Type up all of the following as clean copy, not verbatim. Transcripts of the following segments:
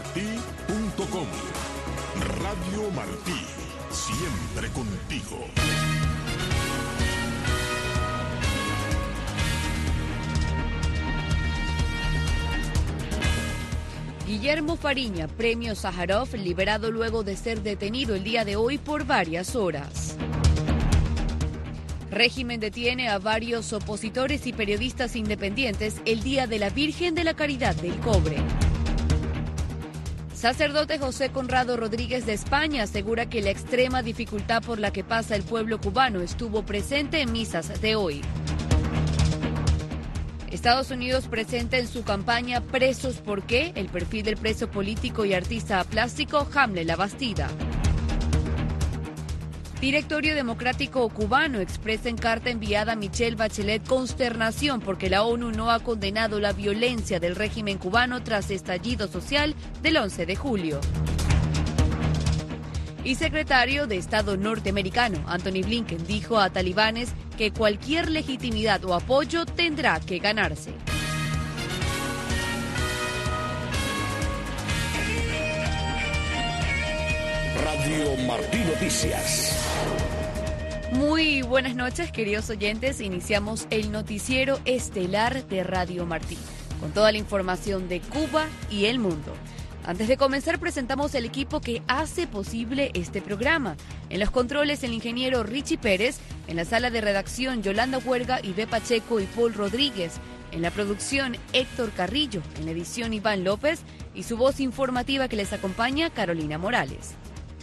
radiomartí.com. Radio Martí, siempre contigo. Guillermo Fariña, premio Sájarov, liberado luego de ser detenido el día de hoy por varias horas. Régimen detiene a varios opositores y periodistas independientes el día de la Virgen de la Caridad del Cobre. Sacerdote José Conrado Rodríguez de España asegura que la extrema dificultad por la que pasa el pueblo cubano estuvo presente en misas de hoy. Estados Unidos presenta en su campaña Presos ¿por qué? El perfil del preso político y artista plástico Hamlet Labastida. Directorio Democrático Cubano expresa en carta enviada a Michelle Bachelet consternación porque la ONU no ha condenado la violencia del régimen cubano tras estallido social del 11 de julio. Y secretario de Estado norteamericano Anthony Blinken dijo a talibanes que cualquier legitimidad o apoyo tendrá que ganarse. Radio Martí Noticias. Muy buenas noches, queridos oyentes. Iniciamos el noticiero estelar de Radio Martí, con toda la información de Cuba y el mundo. Antes de comenzar, presentamos el equipo que hace posible este programa. En los controles, el ingeniero Richie Pérez. En la sala de redacción, Yolanda Huerga, Ibe Pacheco y Paul Rodríguez. En la producción, Héctor Carrillo. En la edición, Iván López. Y su voz informativa que les acompaña, Carolina Morales.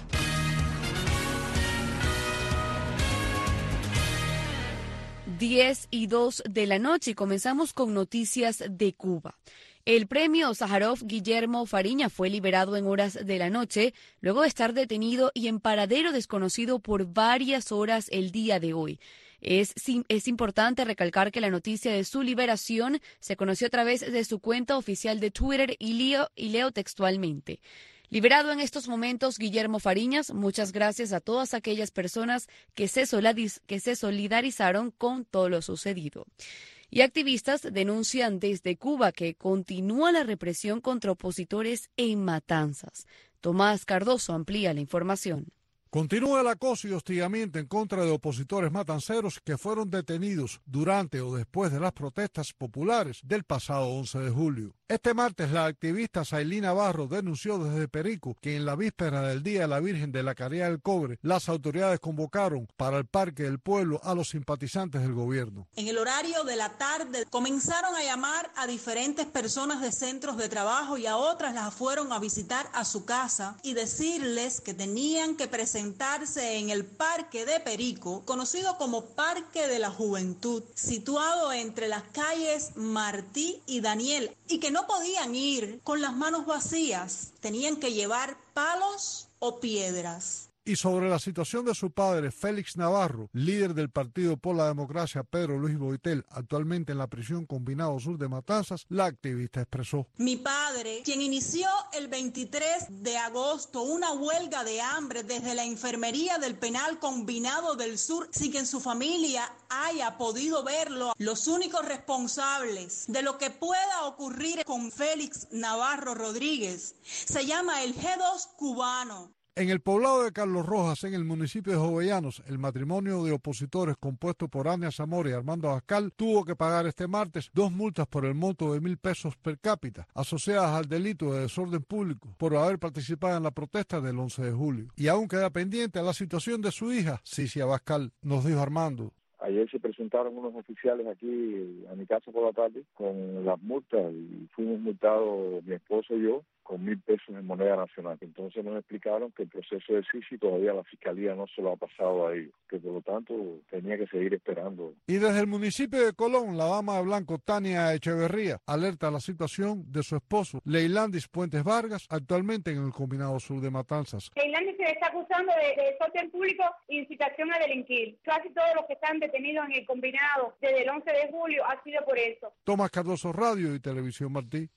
10:02 de la noche y comenzamos con noticias de Cuba. El premio Sájarov Guillermo Fariña fue liberado en horas de la noche, luego de estar detenido y en paradero desconocido por varias horas el día de hoy. Es importante recalcar que la noticia de su liberación se conoció a través de su cuenta oficial de Twitter y leo textualmente. Liberado en estos momentos, Guillermo Fariñas, muchas gracias a todas aquellas personas que se solidarizaron con todo lo sucedido. Y activistas denuncian desde Cuba que continúa la represión contra opositores en Matanzas. Tomás Cardoso amplía la información. Continúa el acoso y hostigamiento en contra de opositores matanceros que fueron detenidos durante o después de las protestas populares del pasado 11 de julio. Este martes, la activista Sailí Navarro denunció desde Perico que en la víspera del Día de la Virgen de la Caridad del Cobre, las autoridades convocaron para el Parque del Pueblo a los simpatizantes del gobierno. En el horario de la tarde comenzaron a llamar a diferentes personas de centros de trabajo y a otras las fueron a visitar a su casa y decirles que tenían que presentarse en el Parque de Perico, conocido como Parque de la Juventud, situado entre las calles Martí y Daniel, y que no podían ir con las manos vacías, tenían que llevar palos o piedras. Y sobre la situación de su padre, Félix Navarro, líder del Partido por la Democracia, Pedro Luis Boitel, actualmente en la prisión Combinado Sur de Matanzas, la activista expresó: Mi padre, quien inició el 23 de agosto una huelga de hambre desde la enfermería del penal Combinado del Sur, sin que en su familia haya podido verlo, los únicos responsables de lo que pueda ocurrir con Félix Navarro Rodríguez se llama el G2 cubano. En el poblado de Carlos Rojas, en el municipio de Jovellanos, el matrimonio de opositores compuesto por Ania Zamora y Armando Abascal tuvo que pagar este martes 2 multas por el monto de 1.000 pesos per cápita, asociadas al delito de desorden público por haber participado en la protesta del 11 de julio. Y aún queda pendiente la situación de su hija, Cici Abascal, nos dijo Armando. Ayer se presentaron unos oficiales aquí a mi casa por la tarde con las multas y fuimos multados mi esposo y yo con 1.000 pesos en moneda nacional. Entonces nos explicaron que el proceso de Cici todavía la fiscalía no se lo ha pasado a ellos, que por lo tanto tenía que seguir esperando. Y desde el municipio de Colón, la dama de blanco Tania Echeverría alerta a la situación de su esposo Leilandis Puentes Vargas, actualmente en el Combinado Sur de Matanzas. Leilandis se le está acusando de desorden público e incitación a delinquir. Casi todos los que están detenidos en el Combinado desde el 11 de julio ha sido por eso. Tomás Cardoso, Radio y Televisión Martí.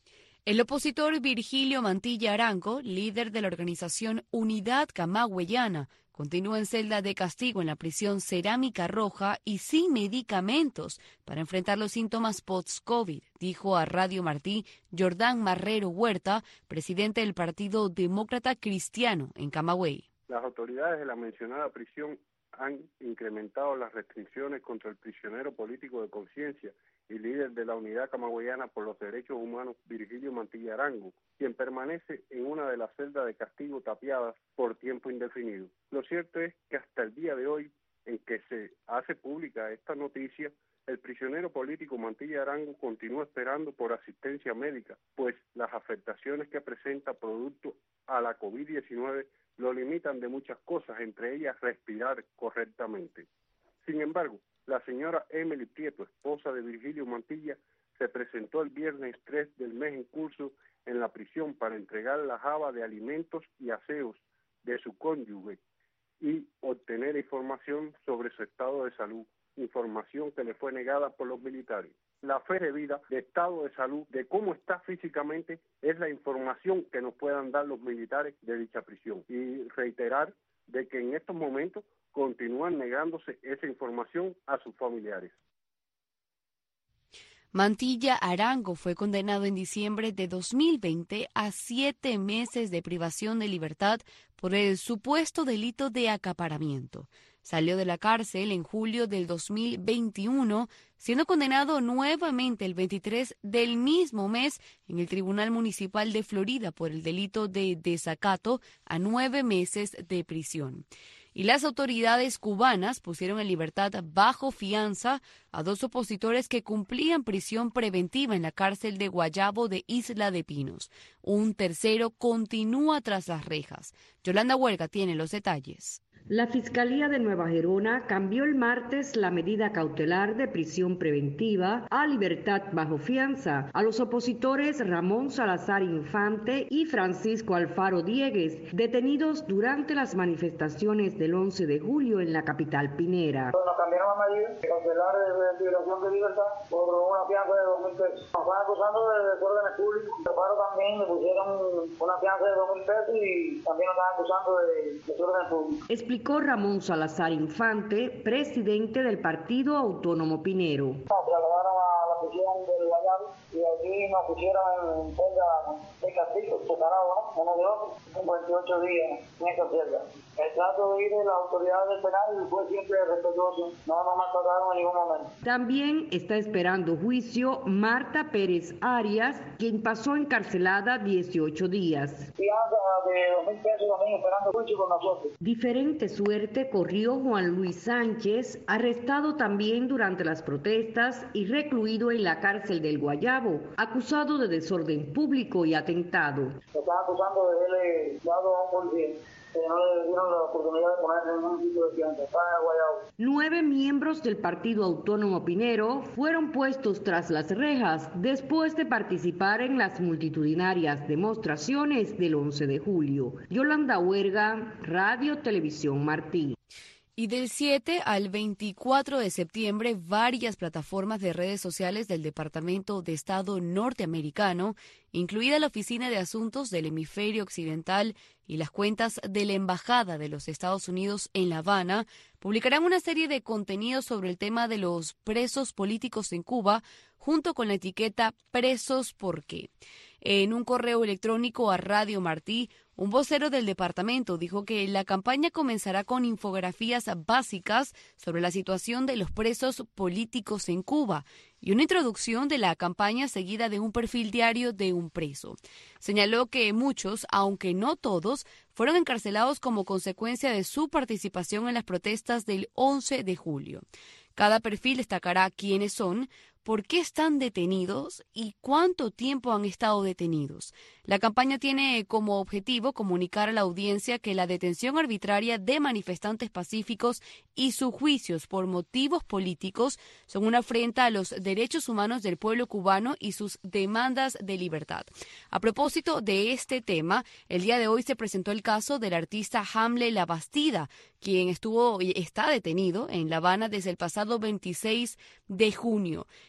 El opositor Virgilio Mantilla Arango, líder de la organización Unidad Camagüeyana, continúa en celda de castigo en la prisión Cerámica Roja y sin medicamentos para enfrentar los síntomas post-COVID, dijo a Radio Martí Jordán Marrero Huerta, presidente del Partido Demócrata Cristiano en Camagüey. Las autoridades de la mencionada prisión han incrementado las restricciones contra el prisionero político de conciencia y líder de la Unidad Camagüeyana por los Derechos Humanos, Virgilio Mantilla Arango, quien permanece en una de las celdas de castigo tapiadas por tiempo indefinido. Lo cierto es que hasta el día de hoy, en que se hace pública esta noticia, el prisionero político Mantilla Arango continúa esperando por asistencia médica, pues las afectaciones que presenta producto a la COVID-19 lo limitan de muchas cosas, entre ellas respirar correctamente. Sin embargo, la señora Emily Prieto, esposa de Virgilio Mantilla, se presentó el viernes 3 del mes en curso en la prisión para entregar la jaba de alimentos y aseos de su cónyuge y obtener información sobre su estado de salud, información que le fue negada por los militares. La fe de vida, de estado de salud, de cómo está físicamente, es la información que nos puedan dar los militares de dicha prisión. Y reiterar de que en estos momentos continúan negándose esa información a sus familiares. Mantilla Arango fue condenado en diciembre de 2020 a 7 meses de privación de libertad por el supuesto delito de acaparamiento. Salió de la cárcel en julio del 2021, siendo condenado nuevamente el 23 del mismo mes en el Tribunal Municipal de Florida por el delito de desacato a 9 meses de prisión. Y las autoridades cubanas pusieron en libertad bajo fianza a 2 opositores que cumplían prisión preventiva en la cárcel de Guayabo de Isla de Pinos. Un tercero continúa tras las rejas. Yolanda Huerga tiene los detalles. La Fiscalía de Nueva Gerona cambió el martes la medida cautelar de prisión preventiva a libertad bajo fianza a los opositores Ramón Salazar Infante y Francisco Alfaro Diegues, detenidos durante las manifestaciones del 11 de julio en la capital pinera. Nos cambiaron la medida cautelar de privación de libertad por una fianza de 2.000 pesos. Nos van acusando de desórdenes públicos. Alfaro también le pusieron una fianza de 2.000 pesos y también nos están acusando de desórdenes públicos. Explicó Ramón Salazar Infante, presidente del Partido Autónomo Pinero. Nos trasladaron a la prisión del Guayabo y allí nos pusieron en celda de castigo, separados, ¿no? Uno de otro, con 28 días en esa celda. El trato de ir de las autoridades del penal fue siempre respetuoso, no nos maltrataron en ningún momento. También está esperando juicio Marta Pérez Arias, quien pasó encarcelada 18 días. Fianza de 2.000 pesos también esperando juicio con nosotros. Diferente suerte corrió Juan Luis Sánchez, arrestado también durante las protestas y recluido en la cárcel del Guayabo, acusado de desorden público y atentado. Se están acusando de haberle dado a un policía. No le dieron la oportunidad de ponerse en un sitio de fianza. Está en el Guayabo. 9 miembros del Partido Autónomo Pinero fueron puestos tras las rejas después de participar en las multitudinarias demostraciones del 11 de julio. Yolanda Huerga, Radio Televisión Martí. Y del 7 al 24 de septiembre, varias plataformas de redes sociales del Departamento de Estado norteamericano, incluida la Oficina de Asuntos del Hemisferio Occidental y las cuentas de la Embajada de los Estados Unidos en La Habana, publicarán una serie de contenidos sobre el tema de los presos políticos en Cuba, junto con la etiqueta Presos ¿por qué? En un correo electrónico a Radio Martí, un vocero del departamento dijo que la campaña comenzará con infografías básicas sobre la situación de los presos políticos en Cuba y una introducción de la campaña seguida de un perfil diario de un preso. Señaló que muchos, aunque no todos, fueron encarcelados como consecuencia de su participación en las protestas del 11 de julio. Cada perfil destacará quiénes son, por qué están detenidos y cuánto tiempo han estado detenidos. La campaña tiene como objetivo comunicar a la audiencia que la detención arbitraria de manifestantes pacíficos y sus juicios por motivos políticos son una afrenta a los derechos humanos del pueblo cubano y sus demandas de libertad. A propósito de este tema, el día de hoy se presentó el caso del artista Hamle Labastida, quien está detenido en La Habana desde el pasado 26 de junio.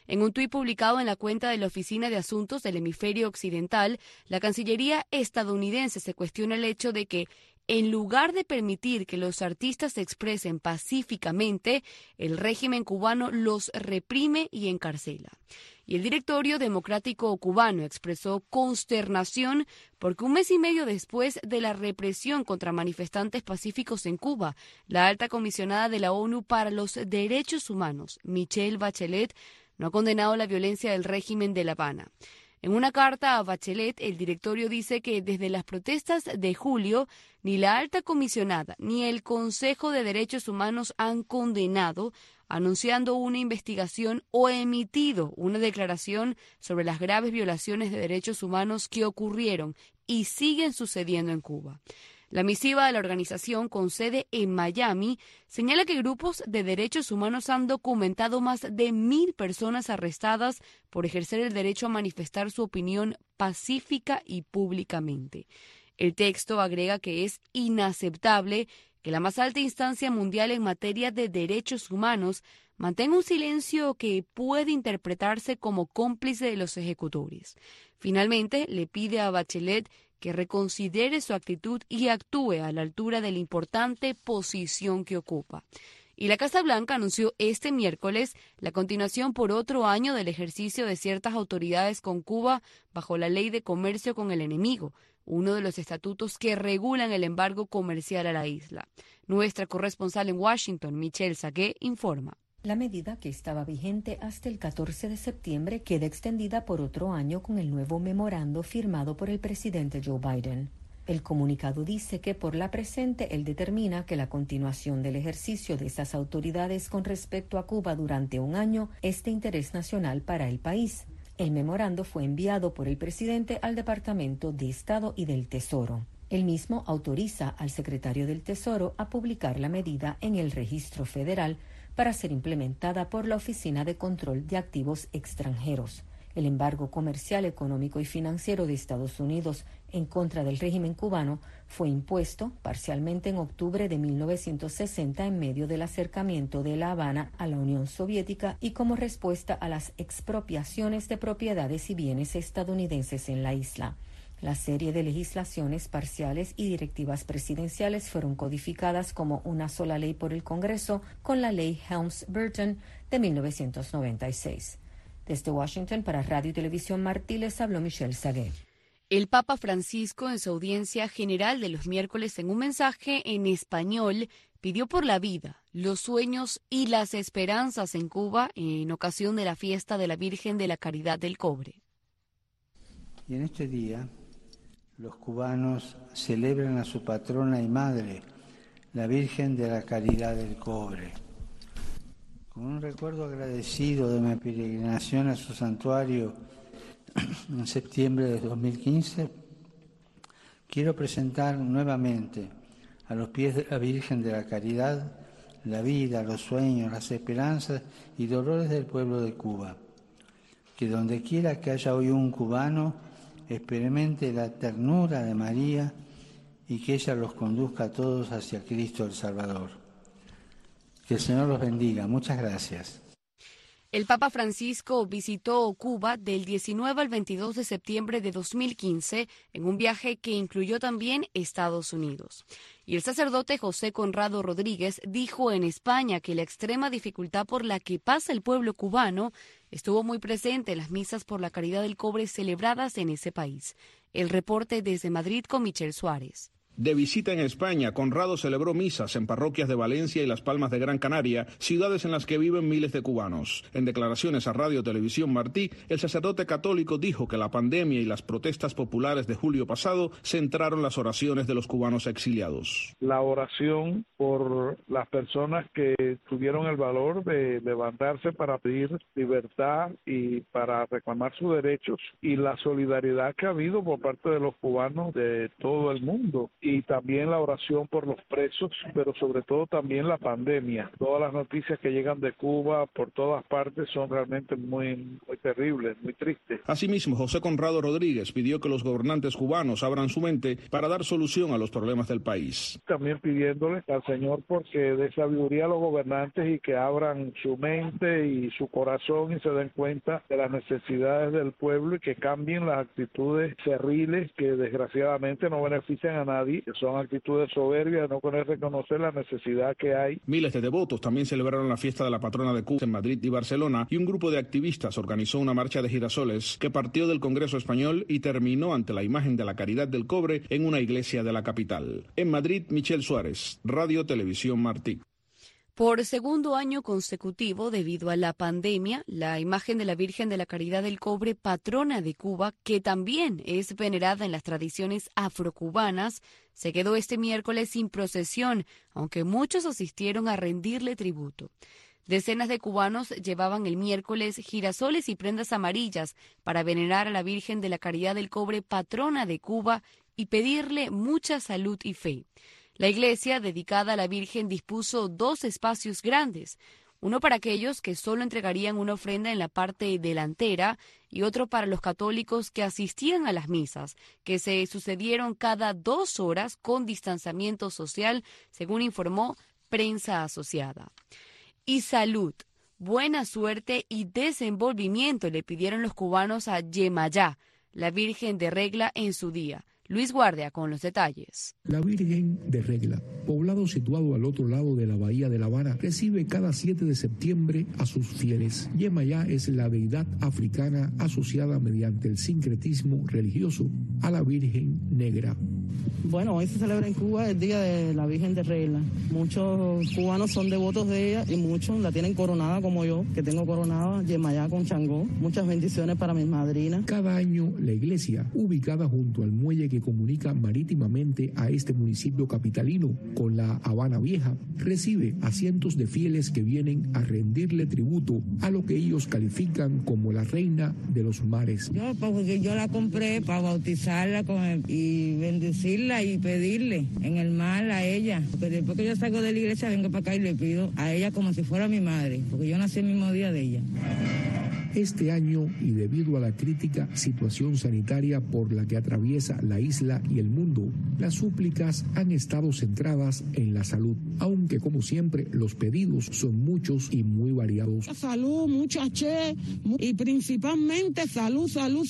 En un tuit publicado en la cuenta de la Oficina de Asuntos del Hemisferio Occidental, la Cancillería estadounidense se cuestiona el hecho de que, en lugar de permitir que los artistas se expresen pacíficamente, el régimen cubano los reprime y encarcela. Y el Directorio Democrático cubano expresó consternación porque un mes y medio después de la represión contra manifestantes pacíficos en Cuba, la alta comisionada de la ONU para los Derechos Humanos, Michelle Bachelet, no ha condenado la violencia del régimen de La Habana. En una carta a Bachelet, el directorio dice que desde las protestas de julio, ni la alta comisionada ni el Consejo de Derechos Humanos han condenado, anunciando una investigación o emitido una declaración sobre las graves violaciones de derechos humanos que ocurrieron y siguen sucediendo en Cuba. La misiva de la organización, con sede en Miami, señala que grupos de derechos humanos han documentado más de 1.000 personas arrestadas por ejercer el derecho a manifestar su opinión pacífica y públicamente. El texto agrega que es inaceptable que la más alta instancia mundial en materia de derechos humanos mantenga un silencio que puede interpretarse como cómplice de los ejecutores. Finalmente, le pide a Bachelet que reconsidere su actitud y actúe a la altura de la importante posición que ocupa. Y la Casa Blanca anunció este miércoles la continuación por otro año del ejercicio de ciertas autoridades con Cuba bajo la Ley de Comercio con el Enemigo, uno de los estatutos que regulan el embargo comercial a la isla. Nuestra corresponsal en Washington, Michelle Sagué, informa. La medida, que estaba vigente hasta el 14 de septiembre, queda extendida por otro año con el nuevo memorando firmado por el presidente Joe Biden. El comunicado dice que por la presente él determina que la continuación del ejercicio de esas autoridades con respecto a Cuba durante un año es de interés nacional para el país. El memorando fue enviado por el presidente al Departamento de Estado y del Tesoro. El mismo autoriza al secretario del Tesoro a publicar la medida en el Registro Federal para ser implementada por la Oficina de Control de Activos Extranjeros. El embargo comercial, económico y financiero de Estados Unidos en contra del régimen cubano fue impuesto parcialmente en octubre de 1960 en medio del acercamiento de La Habana a la Unión Soviética y como respuesta a las expropiaciones de propiedades y bienes estadounidenses en la isla. La serie de legislaciones parciales y directivas presidenciales fueron codificadas como una sola ley por el Congreso con la ley Helms-Burton de 1996. Desde Washington, para Radio y Televisión Martí, les habló Michelle Sagué. El Papa Francisco, en su audiencia general de los miércoles, en un mensaje en español, pidió por la vida, los sueños y las esperanzas en Cuba en ocasión de la fiesta de la Virgen de la Caridad del Cobre. Y en este día, los cubanos celebran a su patrona y madre, la Virgen de la Caridad del Cobre. Con un recuerdo agradecido de mi peregrinación a su santuario en septiembre de 2015, quiero presentar nuevamente a los pies de la Virgen de la Caridad la vida, los sueños, las esperanzas y dolores del pueblo de Cuba. Que donde quiera que haya hoy un cubano, experimente la ternura de María y que ella los conduzca a todos hacia Cristo el Salvador. Que el Señor los bendiga. Muchas gracias. El Papa Francisco visitó Cuba del 19 al 22 de septiembre de 2015 en un viaje que incluyó también Estados Unidos. Y el sacerdote José Conrado Rodríguez dijo en España que la extrema dificultad por la que pasa el pueblo cubano estuvo muy presente en las misas por la caridad del cobre celebradas en ese país. El reporte desde Madrid con Michelle Suárez. De visita en España, Conrado celebró misas en parroquias de Valencia y Las Palmas de Gran Canaria, ciudades en las que viven miles de cubanos. En declaraciones a Radio Televisión Martí, el sacerdote católico dijo que la pandemia y las protestas populares de julio pasado centraron las oraciones de los cubanos exiliados. La oración por las personas que tuvieron el valor de levantarse para pedir libertad y para reclamar sus derechos, y la solidaridad que ha habido por parte de los cubanos de todo el mundo. Y y también la oración por los presos, pero sobre todo también la pandemia. Todas las noticias que llegan de Cuba por todas partes son realmente muy terribles, muy tristes. Asimismo, José Conrado Rodríguez pidió que los gobernantes cubanos abran su mente para dar solución a los problemas del país. También pidiéndole al Señor porque dé sabiduría a los gobernantes y que abran su mente y su corazón y se den cuenta de las necesidades del pueblo y que cambien las actitudes cerriles que desgraciadamente no benefician a nadie, que son actitudes soberbias, no querer reconocer la necesidad que hay. Miles de devotos también celebraron la fiesta de la patrona de Cuba en Madrid y Barcelona, y un grupo de activistas organizó una marcha de girasoles que partió del Congreso Español y terminó ante la imagen de la Caridad del Cobre en una iglesia de la capital. En Madrid, Michel Suárez, Radio Televisión Martí. Por segundo año consecutivo, debido a la pandemia, la imagen de la Virgen de la Caridad del Cobre, patrona de Cuba, que también es venerada en las tradiciones afrocubanas, se quedó este miércoles sin procesión, aunque muchos asistieron a rendirle tributo. Decenas de cubanos llevaban el miércoles girasoles y prendas amarillas para venerar a la Virgen de la Caridad del Cobre, patrona de Cuba, y pedirle mucha salud y fe. La iglesia dedicada a la Virgen dispuso 2 espacios grandes, uno para aquellos que solo entregarían una ofrenda en la parte delantera y otro para los católicos que asistían a las misas, que se sucedieron cada 2 horas con distanciamiento social, según informó Prensa Asociada. Y salud, buena suerte y desenvolvimiento le pidieron los cubanos a Yemayá, la Virgen de Regla, en su día. Luis Guardia con los detalles. La Virgen de Regla, poblado situado al otro lado de la bahía de La Habana, recibe cada 7 de septiembre a sus fieles. Yemayá es la deidad africana asociada mediante el sincretismo religioso a la Virgen Negra. Bueno, hoy se celebra en Cuba el Día de la Virgen de Regla. Muchos cubanos son devotos de ella y muchos la tienen coronada como yo, que tengo coronada Yemayá con Changó. Muchas bendiciones para mis madrinas. Cada año la iglesia, ubicada junto al muelle que comunica marítimamente a este municipio capitalino con la Habana Vieja, recibe a cientos de fieles que vienen a rendirle tributo a lo que ellos califican como la reina de los mares. Yo la compré para bautizarla y bendecirla y pedirle en el mar a ella. Porque después que yo salgo de la iglesia vengo para acá y le pido a ella como si fuera mi madre, porque yo nací el mismo día de ella. Este año, y debido a la crítica situación sanitaria por la que atraviesa la isla y el mundo, las súplicas han estado centradas en la salud, aunque como siempre los pedidos son muchos y muy variados. Salud, mucha che, y principalmente salud,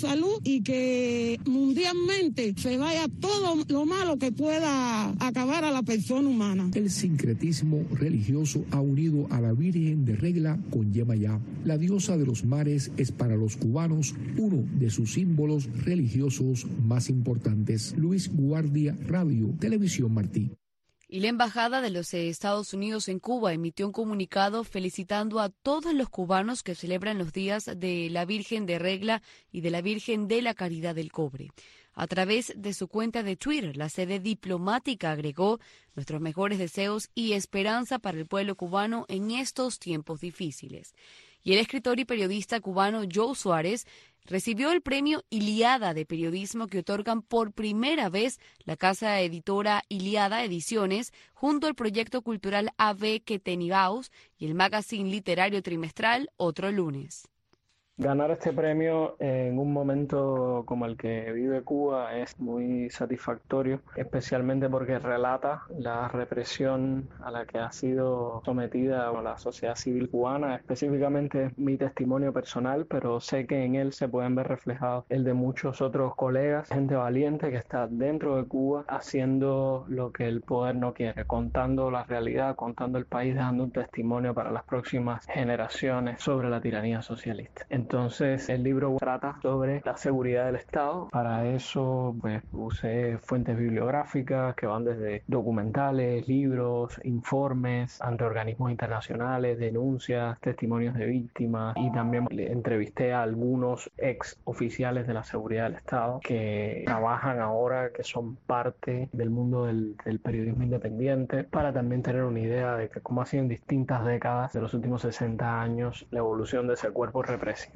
y que mundialmente se vaya todo lo malo que pueda acabar a la persona humana. El sincretismo religioso ha unido a la Virgen de Regla con Yemayá, la diosa de los mares. Es para los cubanos uno de sus símbolos religiosos más importantes. Luis Guardia, Radio Televisión Martí. Y la Embajada de los Estados Unidos en Cuba emitió un comunicado felicitando a todos los cubanos que celebran los días de la Virgen de Regla y de la Virgen de la Caridad del Cobre. A través de su cuenta de Twitter, la sede diplomática agregó nuestros mejores deseos y esperanza para el pueblo cubano en estos tiempos difíciles. Y el escritor y periodista cubano Joe Suárez recibió el premio Iliada de periodismo que otorgan por primera vez la casa editora Iliada Ediciones junto al proyecto cultural AB Quetenibaus y el magazine literario trimestral Otro Lunes. Ganar este premio en un momento como el que vive Cuba es muy satisfactorio, especialmente porque relata la represión a la que ha sido sometida la sociedad civil cubana. Específicamente es mi testimonio personal, pero sé que en él se pueden ver reflejados el de muchos otros colegas, gente valiente que está dentro de Cuba haciendo lo que el poder no quiere, contando la realidad, contando el país, dejando un testimonio para las próximas generaciones sobre la tiranía socialista. Entonces el libro trata sobre la seguridad del Estado. Para eso pues usé fuentes bibliográficas que van desde documentales, libros, informes ante organismos internacionales, denuncias, testimonios de víctimas, y también entrevisté a algunos ex oficiales de la seguridad del Estado que trabajan ahora, que son parte del mundo del periodismo independiente, para también tener una idea de que cómo ha sido en distintas décadas de los últimos 60 años la evolución de ese cuerpo represivo.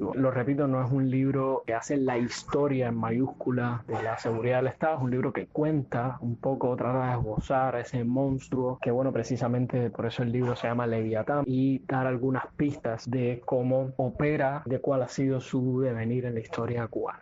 monstruo. Lo repito, no es un libro que hace la historia en mayúscula de la seguridad del Estado, es un libro que cuenta un poco, trata de esbozar a ese monstruo, que bueno, precisamente por eso el libro se llama Leviatán, y dar algunas pistas de cómo opera, de cuál ha sido su devenir en la historia cubana.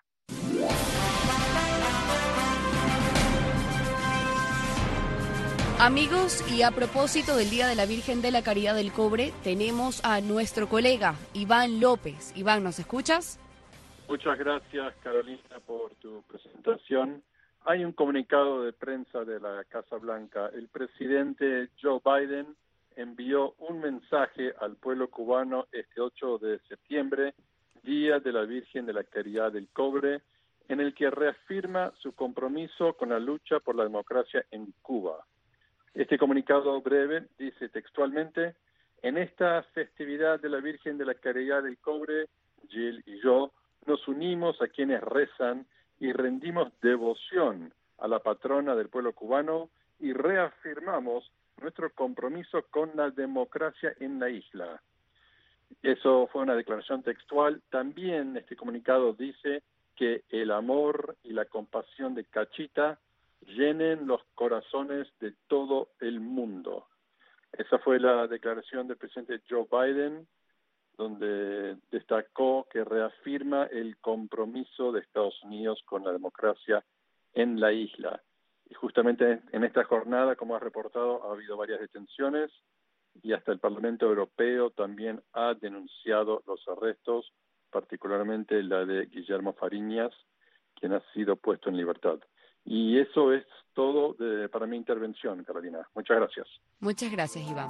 Amigos, y a propósito del Día de la Virgen de la Caridad del Cobre, tenemos a nuestro colega Iván López. Iván, ¿nos escuchas? Muchas gracias, Carolina, por tu presentación. Hay un comunicado de prensa de la Casa Blanca. El presidente Joe Biden envió un mensaje al pueblo cubano este 8 de septiembre, Día de la Virgen de la Caridad del Cobre, en el que reafirma su compromiso con la lucha por la democracia en Cuba. Este comunicado breve dice textualmente: en esta festividad de la Virgen de la Caridad del Cobre, Jill y yo nos unimos a quienes rezan y rendimos devoción a la patrona del pueblo cubano y reafirmamos nuestro compromiso con la democracia en la isla. Eso fue una declaración textual. También este comunicado dice que el amor y la compasión de Cachita llenen los corazones de todo el mundo. Esa fue la declaración del presidente Joe Biden, donde destacó que reafirma el compromiso de Estados Unidos con la democracia en la isla. Y justamente en esta jornada, como ha reportado, ha habido varias detenciones y hasta el Parlamento Europeo también ha denunciado los arrestos, particularmente la de Guillermo Fariñas, quien ha sido puesto en libertad. Y eso es todo para mi intervención, Carolina. Muchas gracias. Muchas gracias, Iván.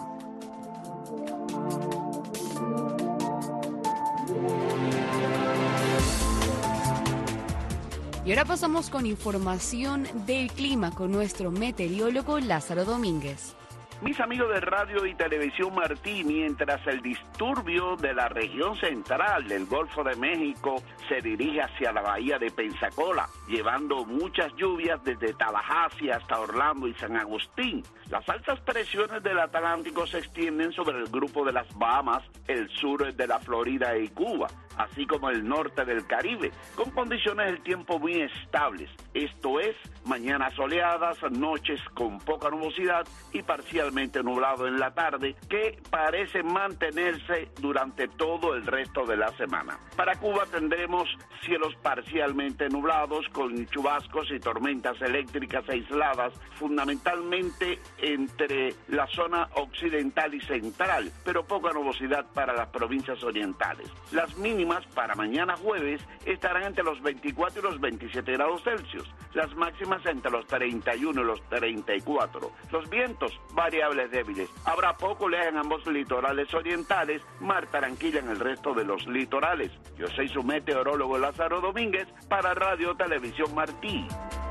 Y ahora pasamos con información del clima con nuestro meteorólogo Lázaro Domínguez. Mis amigos de Radio y Televisión Martí, mientras el disturbio de la región central del Golfo de México se dirige hacia la bahía de Pensacola, llevando muchas lluvias desde Tallahassee hasta Orlando y San Agustín. Las altas presiones del Atlántico se extienden sobre el grupo de las Bahamas, el sur de la Florida y Cuba, así como el norte del Caribe, con condiciones del tiempo muy estables. Esto es, mañanas soleadas, noches con poca nubosidad y parcialmente nublado en la tarde, que parece mantenerse durante todo el resto de la semana. Para Cuba tendremos cielos parcialmente nublados con chubascos y tormentas eléctricas aisladas, fundamentalmente entre la zona occidental y central, pero poca nubosidad para las provincias orientales. Las mínimas para mañana jueves estarán entre los 24 y los 27 grados Celsius, las máximas entre los 31 y los 34. Los vientos variables débiles. Habrá poco oleaje en ambos litorales orientales, mar tranquila en el resto de los litorales. Yo soy su meteorólogo Lázaro Domínguez para Radio Televisión Martí.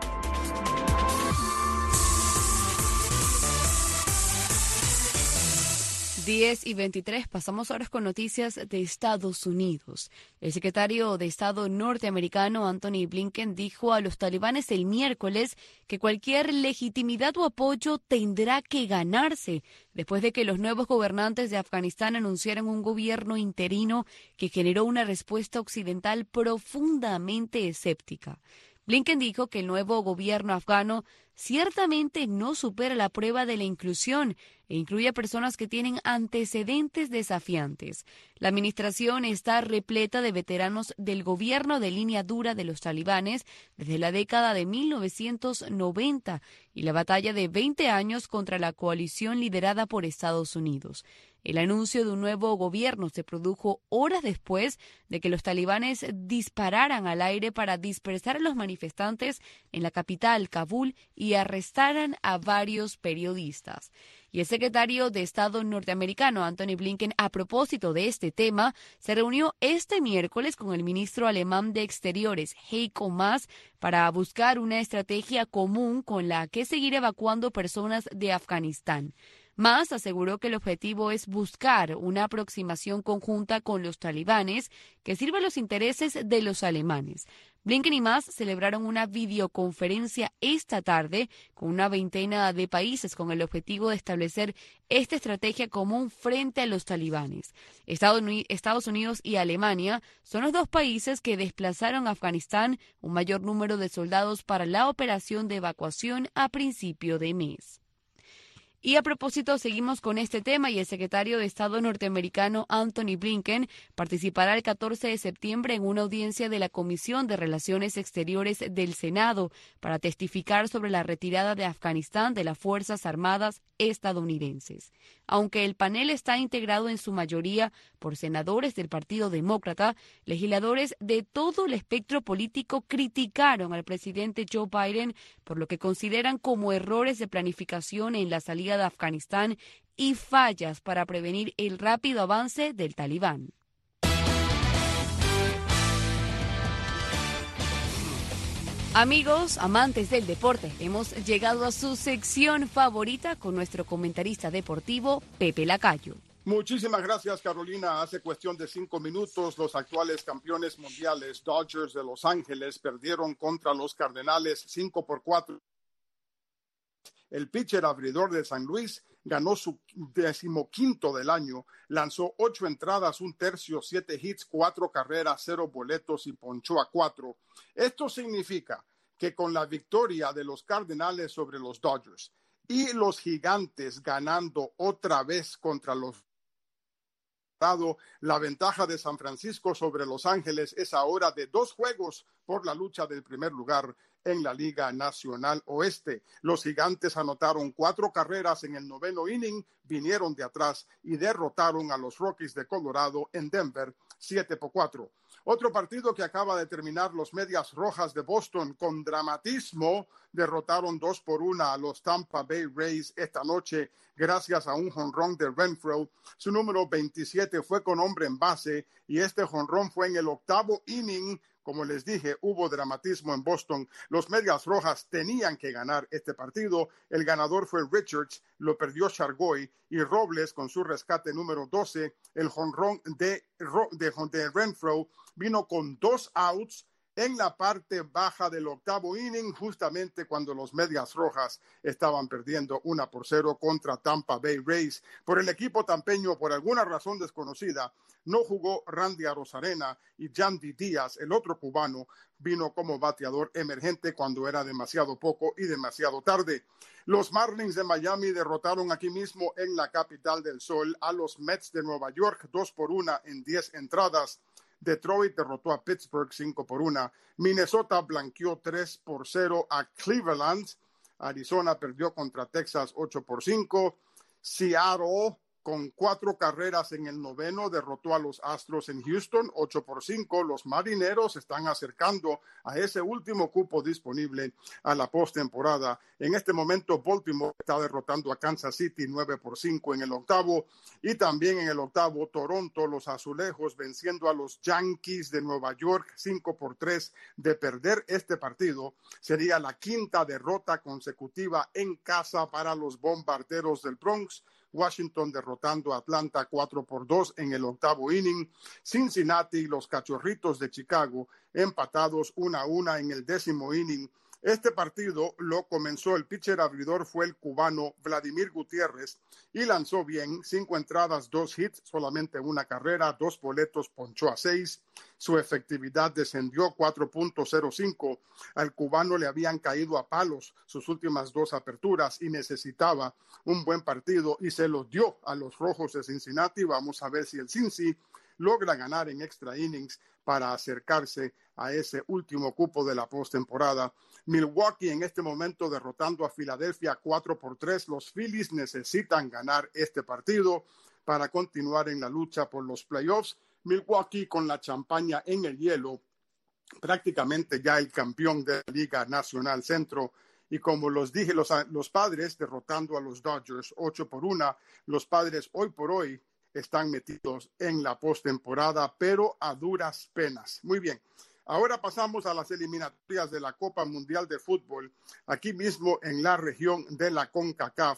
10:23, pasamos ahora con noticias de Estados Unidos. El secretario de Estado norteamericano Anthony Blinken dijo a los talibanes el miércoles que cualquier legitimidad o apoyo tendrá que ganarse después de que los nuevos gobernantes de Afganistán anunciaran un gobierno interino que generó una respuesta occidental profundamente escéptica. Blinken dijo que el nuevo gobierno afgano ciertamente no supera la prueba de la inclusión e incluye a personas que tienen antecedentes desafiantes. La administración está repleta de veteranos del gobierno de línea dura de los talibanes desde la década de 1990 y la batalla de 20 años contra la coalición liderada por Estados Unidos. El anuncio de un nuevo gobierno se produjo horas después de que los talibanes dispararan al aire para dispersar a los manifestantes en la capital, Kabul, y arrestaran a varios periodistas. Y el secretario de Estado norteamericano, Anthony Blinken, a propósito de este tema, se reunió este miércoles con el ministro alemán de Exteriores, Heiko Maas, para buscar una estrategia común con la que seguir evacuando personas de Afganistán. Mas aseguró que el objetivo es buscar una aproximación conjunta con los talibanes que sirva a los intereses de los alemanes. Blinken y Mas celebraron una videoconferencia esta tarde con una veintena de países con el objetivo de establecer esta estrategia común frente a los talibanes. Estados Unidos y Alemania son los dos países que desplazaron a Afganistán un mayor número de soldados para la operación de evacuación a principio de mes. Y a propósito, seguimos con este tema y el secretario de Estado norteamericano Antony Blinken participará el 14 de septiembre en una audiencia de la Comisión de Relaciones Exteriores del Senado para testificar sobre la retirada de Afganistán de las Fuerzas Armadas estadounidenses. Aunque el panel está integrado en su mayoría por senadores del Partido Demócrata, legisladores de todo el espectro político criticaron al presidente Joe Biden por lo que consideran como errores de planificación en la salida de Afganistán y fallas para prevenir el rápido avance del Talibán. Amigos, amantes del deporte, hemos llegado a su sección favorita con nuestro comentarista deportivo, Pepe Lacayo. Muchísimas gracias, Carolina. Hace cuestión de 5 minutos, los actuales campeones mundiales, Dodgers de Los Ángeles, perdieron contra los Cardenales 5-4. El pitcher abridor de San Luis ganó su 15º del año, lanzó 8 entradas, 1 tercio, 7 hits, 4 carreras, 0 boletos y ponchó a 4. Esto significa que con la victoria de los Cardenales sobre los Dodgers y los Gigantes ganando otra vez contra los la ventaja de San Francisco sobre Los Ángeles es ahora de 2 juegos por la lucha del primer lugar en la Liga Nacional Oeste. Los Gigantes anotaron 4 carreras en el 9º inning, vinieron de atrás y derrotaron a los Rockies de Colorado en Denver 7-4. Otro partido que acaba de terminar, los Medias Rojas de Boston con dramatismo derrotaron 2-1 a los Tampa Bay Rays esta noche gracias a un jonrón de Renfroe. Su número 27 fue con hombre en base y este jonrón fue en el 8º inning. Como les dije, hubo dramatismo en Boston. Los Medias Rojas tenían que ganar este partido. El ganador fue Richards, lo perdió Chargoy y Robles con su rescate número 12. El jonrón de Renfroe vino con 2 outs en la parte baja del 8º inning, justamente cuando los Medias Rojas estaban perdiendo 1-0 contra Tampa Bay Rays. Por el equipo tampeño, por alguna razón desconocida, no jugó Randy Arozarena y Yandy Díaz, el otro cubano, vino como bateador emergente cuando era demasiado poco y demasiado tarde. Los Marlins de Miami derrotaron aquí mismo en la capital del sol a los Mets de Nueva York 2-1 en 10 entradas. Detroit derrotó a Pittsburgh 5-1. Minnesota blanqueó 3-0 a Cleveland. Arizona perdió contra Texas 8-5. Seattle, con 4 carreras en el 9º, derrotó a los Astros en Houston 8-5. Los Marineros están acercando a ese último cupo disponible a la postemporada. En este momento, Baltimore está derrotando a Kansas City 9-5 en el 8º. Y también en el 8º, Toronto, los Azulejos venciendo a los Yankees de Nueva York 5-3. De perder este partido, sería la 5ª derrota consecutiva en casa para los Bombarderos del Bronx. Washington derrotando a Atlanta 4-2 en el 8º inning. Cincinnati y los Cachorritos de Chicago empatados 1-1 en el 10º inning. Este partido lo comenzó, el pitcher abridor fue el cubano Vladimir Gutiérrez y lanzó bien, 5 entradas, 2 hits, solamente 1 carrera, 2 boletos, ponchó a 6. Su efectividad descendió 4.05. Al cubano le habían caído a palos sus últimas 2 aperturas y necesitaba un buen partido y se los dio a los Rojos de Cincinnati. Vamos a ver si el Cincy logra ganar en extra innings para acercarse a ese último cupo de la postemporada. Milwaukee en este momento derrotando a Filadelfia 4-3. Los Phillies necesitan ganar este partido para continuar en la lucha por los playoffs. Milwaukee con la champaña en el hielo, prácticamente ya el campeón de la Liga Nacional Centro. Y como los dije, los Padres derrotando a los Dodgers 8-1. Los Padres hoy por hoy están metidos en la postemporada, pero a duras penas. Muy bien. Ahora pasamos a las eliminatorias de la Copa Mundial de Fútbol, aquí mismo en la región de la CONCACAF.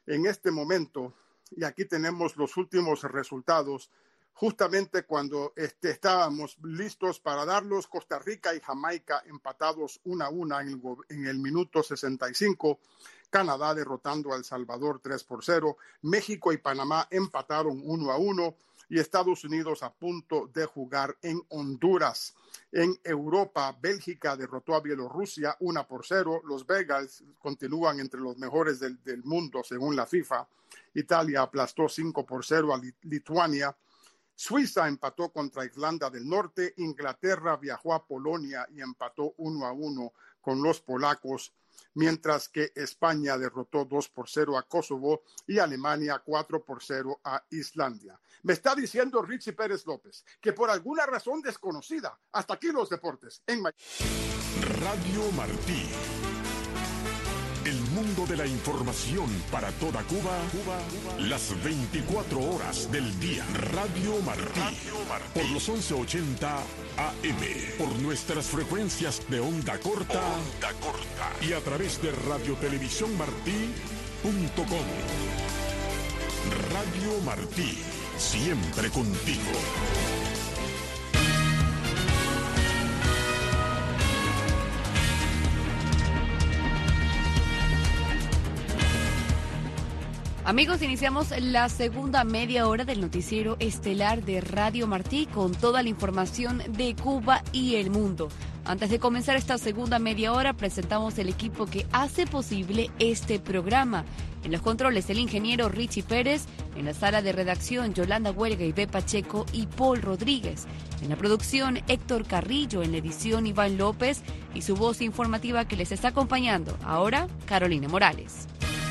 en este momento, y aquí tenemos los últimos resultados, justamente cuando estábamos listos para darlos, Costa Rica y Jamaica empatados 1-1 en el minuto 65, Canadá derrotando a El Salvador 3-0, México y Panamá empataron 1-1 y Estados Unidos a punto de jugar en Honduras. En Europa, Bélgica derrotó a Bielorrusia 1-0, los belgas continúan entre los mejores del mundo según la FIFA, Italia aplastó 5-0 a Lituania, Suiza empató contra Irlanda del Norte, Inglaterra viajó a Polonia y empató 1-1 con los polacos, mientras que España derrotó 2-0 a Kosovo y Alemania 4-0 a Islandia. Me está diciendo Richie Pérez López que por alguna razón desconocida, hasta aquí los deportes en Radio Martí. El mundo de la información para toda Cuba, las 24 horas del día. Radio Martí, por los 1180 AM, por nuestras frecuencias de onda corta, y a través de radiotelevisiónmartí.com. Radio Martí, siempre contigo. Amigos, iniciamos la segunda media hora del noticiero estelar de Radio Martí con toda la información de Cuba y el mundo. Antes de comenzar esta segunda media hora, presentamos el equipo que hace posible este programa. En los controles, el ingeniero Richie Pérez. En la sala de redacción, Yolanda Huelga, Ibe Pacheco y Paul Rodríguez. En la producción, Héctor Carrillo. En la edición, Iván López. Y su voz informativa que les está acompañando. Ahora, Carolina Morales.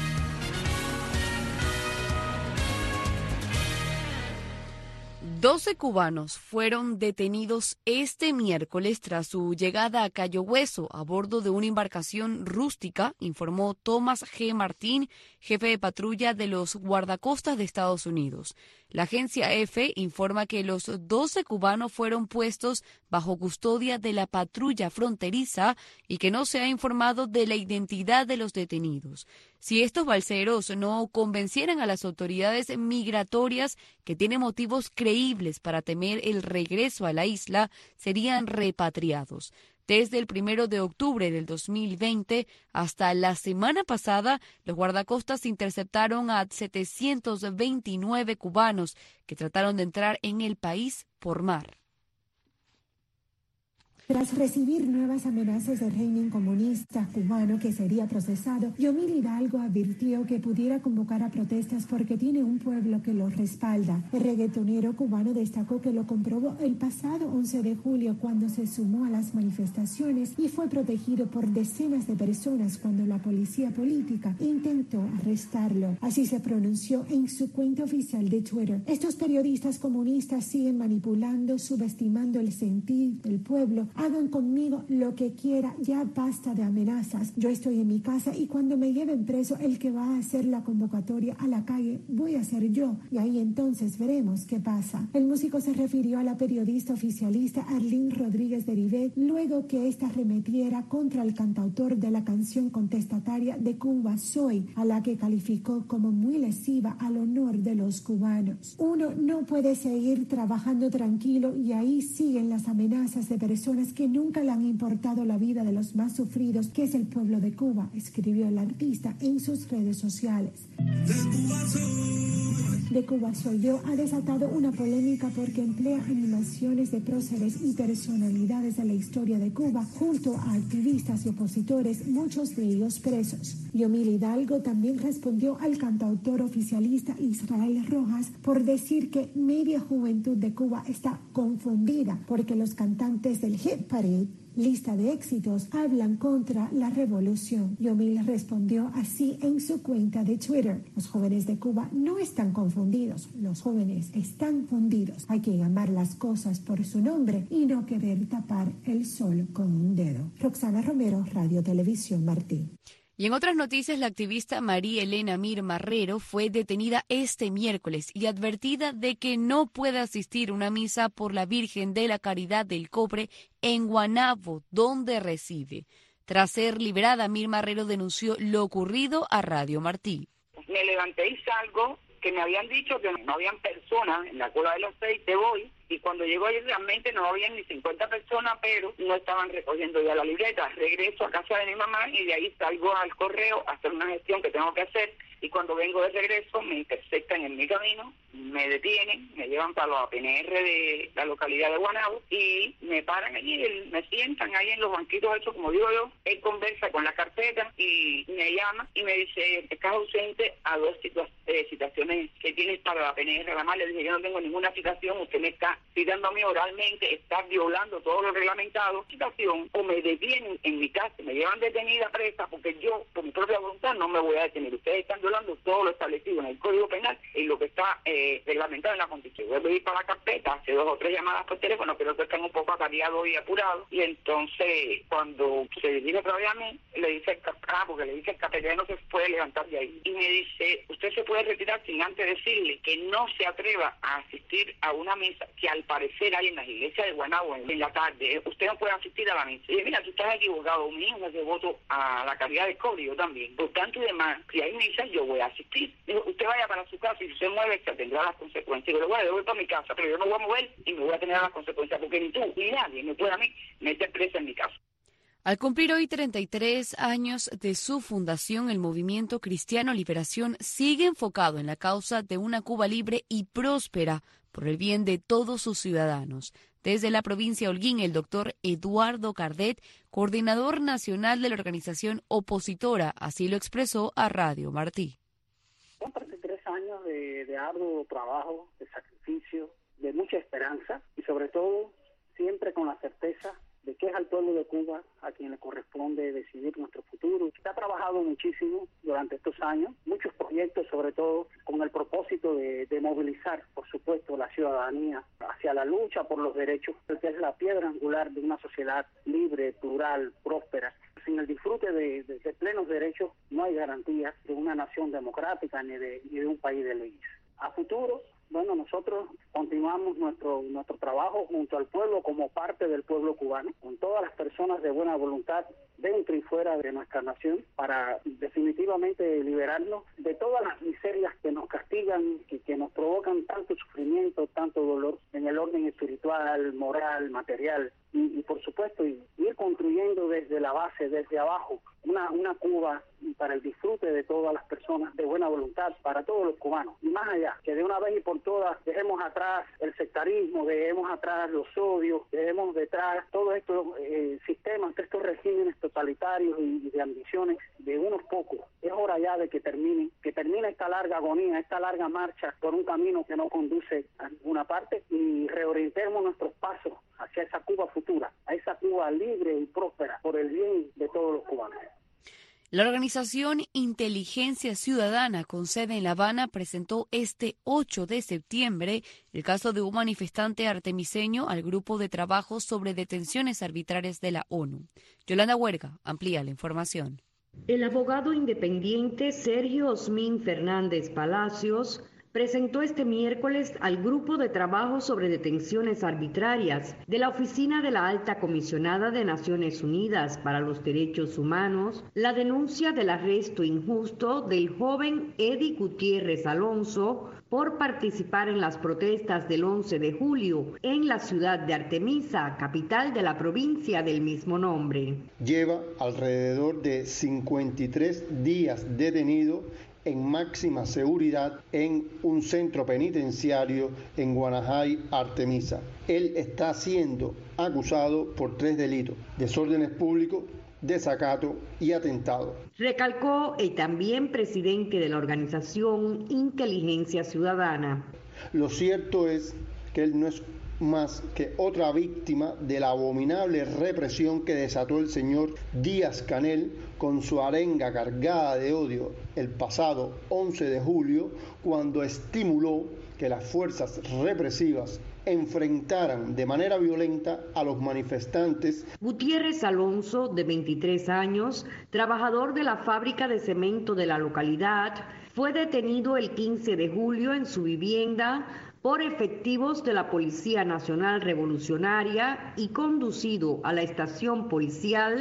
12 cubanos fueron detenidos este miércoles tras su llegada a Cayo Hueso a bordo de una embarcación rústica, informó Tomás G. Martín, jefe de patrulla de los guardacostas de Estados Unidos. La agencia EFE informa que los 12 cubanos fueron puestos bajo custodia de la patrulla fronteriza y que no se ha informado de la identidad de los detenidos. Si estos balseros no convencieran a las autoridades migratorias que tienen motivos creíbles para temer el regreso a la isla, serían repatriados. Desde el 1 de octubre del 2020 hasta la semana pasada, los guardacostas interceptaron a 729 cubanos que trataron de entrar en el país por mar. Tras recibir nuevas amenazas del régimen comunista cubano que sería procesado, Yomil Hidalgo advirtió que pudiera convocar a protestas porque tiene un pueblo que lo respalda. El reggaetonero cubano destacó que lo comprobó el pasado 11 de julio cuando se sumó a las manifestaciones y fue protegido por decenas de personas cuando la policía política intentó arrestarlo. Así se pronunció en su cuenta oficial de Twitter. Estos periodistas comunistas siguen manipulando, subestimando el sentir del pueblo. Hagan conmigo lo que quiera, ya basta de amenazas. Yo estoy en mi casa y cuando me lleven preso, el que va a hacer la convocatoria a la calle voy a ser yo. Y ahí entonces veremos qué pasa. El músico se refirió a la periodista oficialista Arlene Rodríguez de Rivet luego que ésta arremetiera contra el cantautor de la canción contestataria de Cuba Soy, a la que calificó como muy lesiva al honor de los cubanos. Uno no puede seguir trabajando tranquilo y ahí siguen las amenazas de personas que nunca le han importado la vida de los más sufridos, que es el pueblo de Cuba, escribió el artista en sus redes sociales. De Cuba Soy Yo ha desatado una polémica porque emplea animaciones de próceres y personalidades de la historia de Cuba junto a activistas y opositores, muchos de ellos presos. Yomil Hidalgo también respondió al cantautor oficialista Israel Rojas por decir que media juventud de Cuba está confundida porque los cantantes del Hit Parade, lista de éxitos, hablan contra la revolución. Yomil respondió así en su cuenta de Twitter: los jóvenes de Cuba no están confundidos, los jóvenes están fundidos. Hay que llamar las cosas por su nombre y no querer tapar el sol con un dedo. Roxana Romero, Radio Televisión Martí. Y en otras noticias, la activista María Elena Mir Marrero fue detenida este miércoles y advertida de que no puede asistir a una misa por la Virgen de la Caridad del Cobre en Guanabo, donde reside. Tras ser liberada, Mir Marrero denunció lo ocurrido a Radio Martí. me levanté y salgo, que me habían dicho que no habían personas en la cola de los 6, te voy. Y cuando llego allí realmente no habían ni 50 personas, pero no estaban recogiendo ya la libreta. Regreso a casa de mi mamá y de ahí salgo al correo a hacer una gestión que tengo que hacer. Y cuando vengo de regreso me interceptan en mi camino, me detienen, me llevan para la PNR de la localidad de Guanabo y me paran allí, me sientan ahí en los banquitos esos, como digo yo. Él conversa con la carpeta y me llama y me dice, estás ausente a 2 citaciones que tienes para la PNR. Además le dije, yo no tengo ninguna citación, usted me está citando a mí oralmente, está violando todo lo reglamentado. Citación, o me detienen en mi casa, me llevan detenida presa, porque yo, por mi propia voluntad, no me voy a detener. Ustedes están violando todo lo establecido en el Código Penal y lo que está reglamentado en la Constitución. Voy a ir para la carpeta, hace 2 o 3 llamadas por teléfono, pero que están un poco atareados y apurados. Y entonces, cuando se dirige todavía a mí, le dice porque le dice el capellán no se puede levantar de ahí. Y me dice, usted se puede retirar sin antes decirle que no se atreva a asistir a una misa que al parecer hay en las iglesias de Guanabo en la tarde. Usted no puede asistir a la misa. Y mira, tú estás equivocado, mi hijo es devoto a la caridad del cobre, yo también. Por tanto y demás, si hay misa, yo voy a asistir. Dijo, usted vaya para su casa y si se mueve, se tendrá las consecuencias. Y yo, bueno, yo voy para mi casa, pero yo no voy a mover y me voy a tener las consecuencias, porque ni tú ni nadie me puede a mí meter presa en mi casa. Al cumplir hoy 33 años de su fundación, el Movimiento Cristiano Liberación sigue enfocado en la causa de una Cuba libre y próspera por el bien de todos sus ciudadanos. Desde la provincia de Holguín, el doctor Eduardo Cardet, coordinador nacional de la organización opositora, así lo expresó a Radio Martí. Son 33 años de arduo trabajo, de sacrificio, de mucha esperanza y sobre todo siempre con la certeza de que es al pueblo de Cuba a quien le corresponde decidir nuestro futuro. Se ha trabajado muchísimo durante estos años, muchos proyectos, sobre todo con el propósito de movilizar, por supuesto, la ciudadanía hacia la lucha por los derechos, que es la piedra angular de una sociedad libre, plural, próspera. Sin el disfrute de plenos derechos no hay garantías de una nación democrática ni de un país de leyes. A futuro, bueno, nosotros continuamos nuestro trabajo junto al pueblo como parte del pueblo cubano, con todas las personas de buena voluntad dentro y fuera de nuestra nación, para definitivamente liberarnos de todas las miserias que nos castigan, que nos provocan tanto sufrimiento, tanto dolor en el orden espiritual, moral, material y por supuesto ir construyendo desde la base, desde abajo, una Cuba para el disfrute de todas las personas de buena voluntad, para todos los cubanos. Y más allá, que de una vez y por todas dejemos atrás el sectarismo, dejemos atrás los odios, dejemos detrás todos estos sistemas, estos regímenes totalitarios y de ambiciones de unos pocos. Es hora ya de que termine esta larga agonía, esta larga marcha por un camino que no conduce a ninguna parte y reorientemos nuestros pasos hacia esa Cuba futura, a esa Cuba libre y próspera por el bien de todos los cubanos. La organización Inteligencia Ciudadana, con sede en La Habana, presentó este 8 de septiembre el caso de un manifestante artemiseño al Grupo de Trabajo sobre Detenciones Arbitrarias de la ONU. Yolanda Huerga amplía la información. El abogado independiente Sergio Osmin Fernández Palacios presentó este miércoles al Grupo de Trabajo sobre Detenciones Arbitrarias de la Oficina de la Alta Comisionada de Naciones Unidas para los Derechos Humanos la denuncia del arresto injusto del joven Eddie Gutiérrez Alonso por participar en las protestas del 11 de julio en la ciudad de Artemisa, capital de la provincia del mismo nombre. Lleva alrededor de 53 días detenido en máxima seguridad en un centro penitenciario en Guanajay, Artemisa. Él está siendo acusado por 3 delitos: desórdenes públicos, desacato y atentado. Recalcó el también presidente de la organización Inteligencia Ciudadana. Lo cierto es que él no es más que otra víctima de la abominable represión que desató el señor Díaz-Canel con su arenga cargada de odio el pasado 11 de julio, cuando estimuló que las fuerzas represivas enfrentaran de manera violenta a los manifestantes. Gutiérrez Alonso, de 23 años, trabajador de la fábrica de cemento de la localidad, fue detenido el 15 de julio en su vivienda por efectivos de la Policía Nacional Revolucionaria y conducido a la estación policial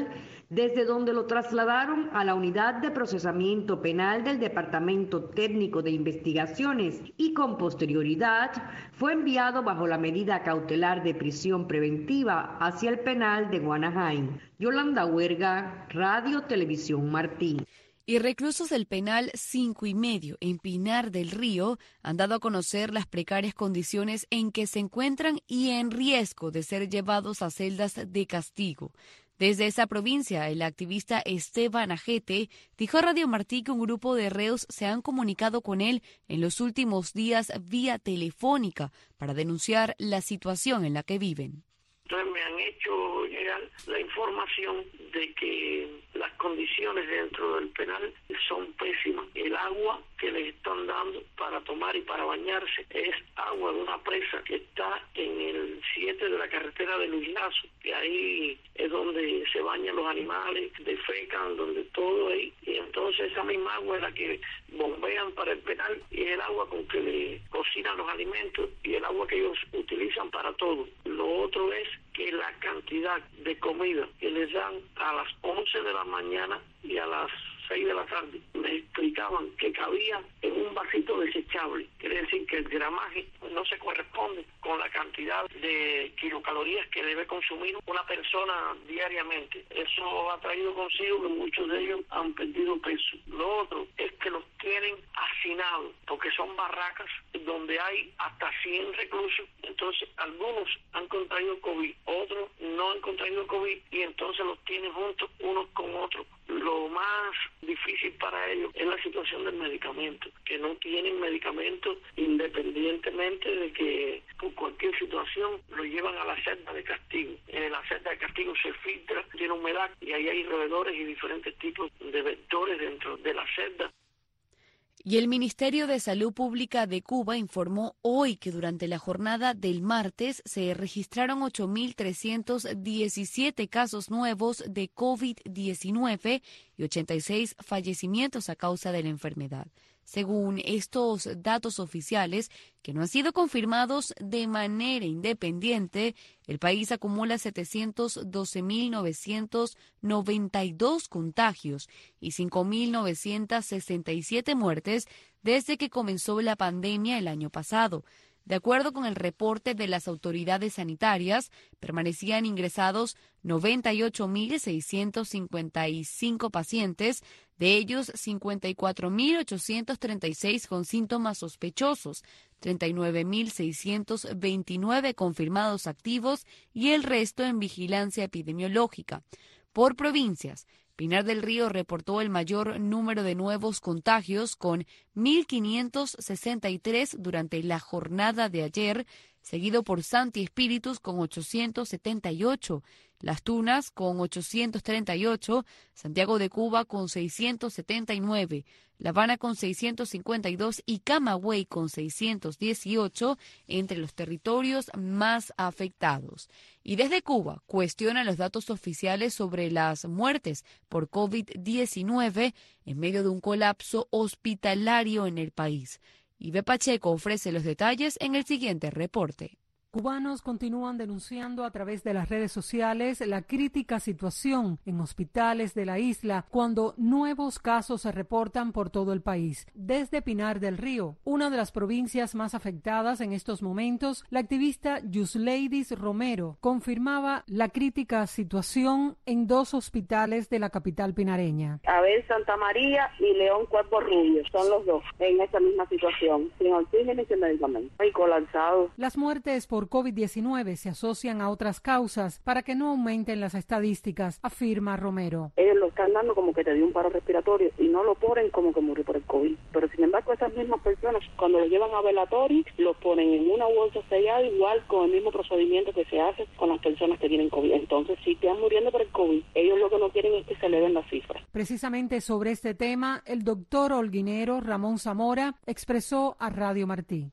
desde donde lo trasladaron a la Unidad de Procesamiento Penal del Departamento Técnico de Investigaciones y con posterioridad fue enviado bajo la medida cautelar de prisión preventiva hacia el penal de Guanajain. Yolanda Huerga, Radio Televisión Martí. Y reclusos del penal 5 y medio en Pinar del Río han dado a conocer las precarias condiciones en que se encuentran y en riesgo de ser llevados a celdas de castigo. Desde esa provincia, el activista Esteban Ajete dijo a Radio Martí que un grupo de reos se han comunicado con él en los últimos días vía telefónica para denunciar la situación en la que viven. Entonces me han hecho llegar la información de que las condiciones dentro del penal son pésimas. El agua que les están dando para tomar y para bañarse es agua de una presa que está en el 7 de la carretera de Luis Lazo, que ahí es donde se bañan los animales, defecan, donde todo ahí. Y entonces esa misma agua es la que bombean para el penal y es el agua con que le cocinan los alimentos y el agua que ellos utilizan para todo. Lo otro es que la cantidad de comida que les dan a las 11 de la mañana y a las 6 de la tarde, me explicaban que cabía en un vasito desechable. Quiere decir que el gramaje no se corresponde con la cantidad de kilocalorías que debe consumir una persona diariamente. Eso ha traído consigo que muchos de ellos han perdido peso. Lo otro es que los tienen hacinados, porque son barracas donde hay hasta 100 reclusos. Entonces, algunos han contraído COVID, otros no han contraído COVID y entonces los tienen juntos unos con otros. Lo más difícil para ellos es la situación del medicamento, que no tienen medicamento independientemente de que por cualquier situación lo llevan a la celda de castigo. En la celda de castigo se filtra, tiene humedad y ahí hay roedores y diferentes tipos de vectores dentro de la celda. Y el Ministerio de Salud Pública de Cuba informó hoy que durante la jornada del martes se registraron 8.317 casos nuevos de COVID-19 y 86 fallecimientos a causa de la enfermedad. Según estos datos oficiales, que no han sido confirmados de manera independiente, el país acumula 712.992 contagios y 5.967 muertes desde que comenzó la pandemia el año pasado. De acuerdo con el reporte de las autoridades sanitarias, permanecían ingresados 98.655 pacientes, de ellos 54.836 con síntomas sospechosos, 39.629 confirmados activos y el resto en vigilancia epidemiológica. Por provincias, Pinar del Río reportó el mayor número de nuevos contagios con 1.563 durante la jornada de ayer, seguido por Santi Espíritus con 878, Las Tunas con 838, Santiago de Cuba con 679, La Habana con 652 y Camagüey con 618 entre los territorios más afectados. Y desde Cuba cuestionan los datos oficiales sobre las muertes por COVID-19 en medio de un colapso hospitalario en el país. Ibe Pacheco ofrece los detalles en el siguiente reporte. Cubanos continúan denunciando a través de las redes sociales la crítica situación en hospitales de la isla cuando nuevos casos se reportan por todo el país. Desde Pinar del Río, una de las provincias más afectadas en estos momentos, la activista Yusleidis Romero confirmaba la crítica situación en 2 hospitales de la capital pinareña. Abel Santa María y León Cuerpo Rubio, son los dos en esta misma situación, sin oxígeno y sin medicamentos, y colapsados. Las muertes por COVID-19 se asocian a otras causas para que no aumenten las estadísticas, afirma Romero. Ellos lo están dando como que te dio un paro respiratorio y no lo ponen como que murió por el COVID. Pero sin embargo, esas mismas personas, cuando lo llevan a velatorio, lo ponen en una bolsa sellada igual con el mismo procedimiento que se hace con las personas que tienen COVID. Entonces, si están muriendo por el COVID, ellos lo que no quieren es que se eleven las cifras. Precisamente sobre este tema, el doctor holguinero Ramón Zamora expresó a Radio Martí. Bueno, pues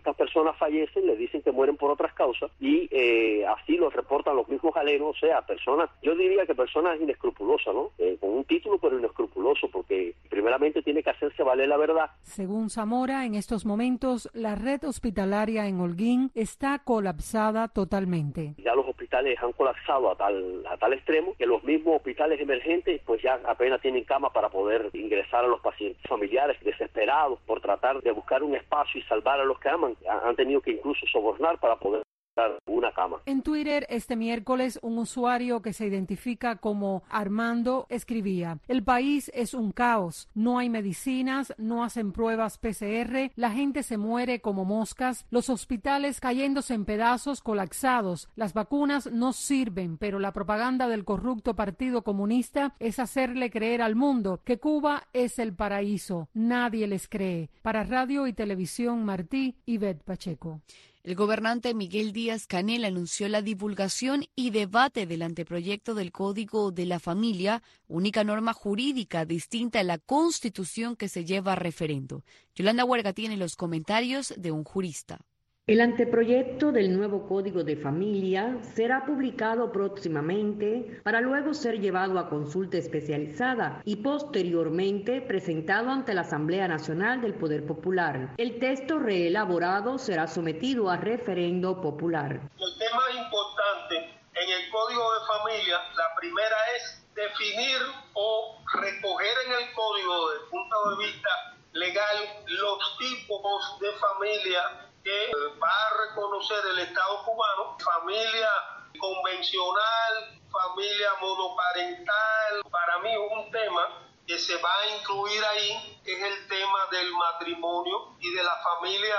estas personas fallecen, les dicen que mueren por otras causas y así lo reportan los mismos galenos, o sea, personas, yo diría que personas inescrupulosas, ¿no? Con un título pero inescrupuloso, porque primeramente tiene que hacerse valer la verdad. Según Zamora, en estos momentos la red hospitalaria en Holguín está colapsada totalmente. Ya los hospitales han colapsado a tal extremo que los mismos hospitales emergentes pues ya apenas tienen cama para poder ingresar a los pacientes. Familiares desesperados por tratar de buscar un espacio y salvar a los que aman, han tenido que incluso sobornar para poder una cama. En Twitter este miércoles un usuario que se identifica como Armando escribía: el país es un caos, no hay medicinas, no hacen pruebas PCR, la gente se muere como moscas, los hospitales cayéndose en pedazos, colapsados, las vacunas no sirven, pero la propaganda del corrupto Partido Comunista es hacerle creer al mundo que Cuba es el paraíso. Nadie les cree. Para Radio y Televisión Martí, Ivette Pacheco. El gobernante Miguel Díaz-Canel anunció la divulgación y debate del anteproyecto del Código de la Familia, única norma jurídica distinta a la Constitución que se lleva a referendo. Yolanda Huerga tiene los comentarios de un jurista. El anteproyecto del nuevo Código de Familia será publicado próximamente para luego ser llevado a consulta especializada y posteriormente presentado ante la Asamblea Nacional del Poder Popular. El texto reelaborado será sometido a referendo popular. El tema importante en el Código de Familia, la primera es definir o recoger en el Código desde el punto de vista legal los tipos de familia que va a reconocer el Estado cubano: familia convencional, familia monoparental. Para mí un tema que se va a incluir ahí es el tema del matrimonio y de la familia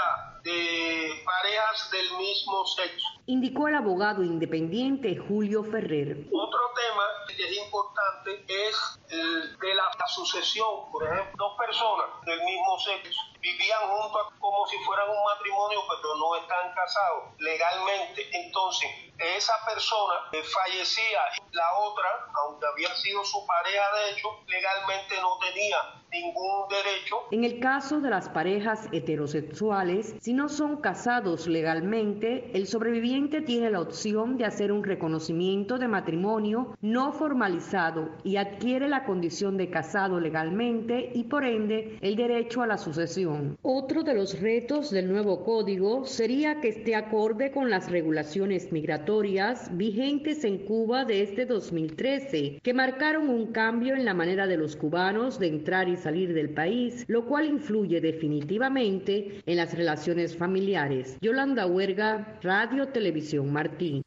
de parejas del mismo sexo. Indicó el abogado independiente Julio Ferrer. Otro tema que es importante es el de la sucesión. Por ejemplo, dos personas del mismo sexo vivían juntas como si fueran un matrimonio, pero no están casados legalmente. Entonces, esa persona fallecía y la otra, aunque había sido su pareja de hecho, legalmente no tenía ningún derecho. En el caso de las parejas heterosexuales, si no son casados legalmente, el sobreviviente tiene la opción de hacer un reconocimiento de matrimonio no formalizado y adquiere la condición de casado legalmente y por ende el derecho a la sucesión. Otro de los retos del nuevo código sería que esté acorde con las regulaciones migratorias vigentes en Cuba desde 2013, que marcaron un cambio en la manera de los cubanos de entrar y salir del país, lo cual influye definitivamente en las relaciones familiares. Yolanda Huerga, Radio Televisión Martí.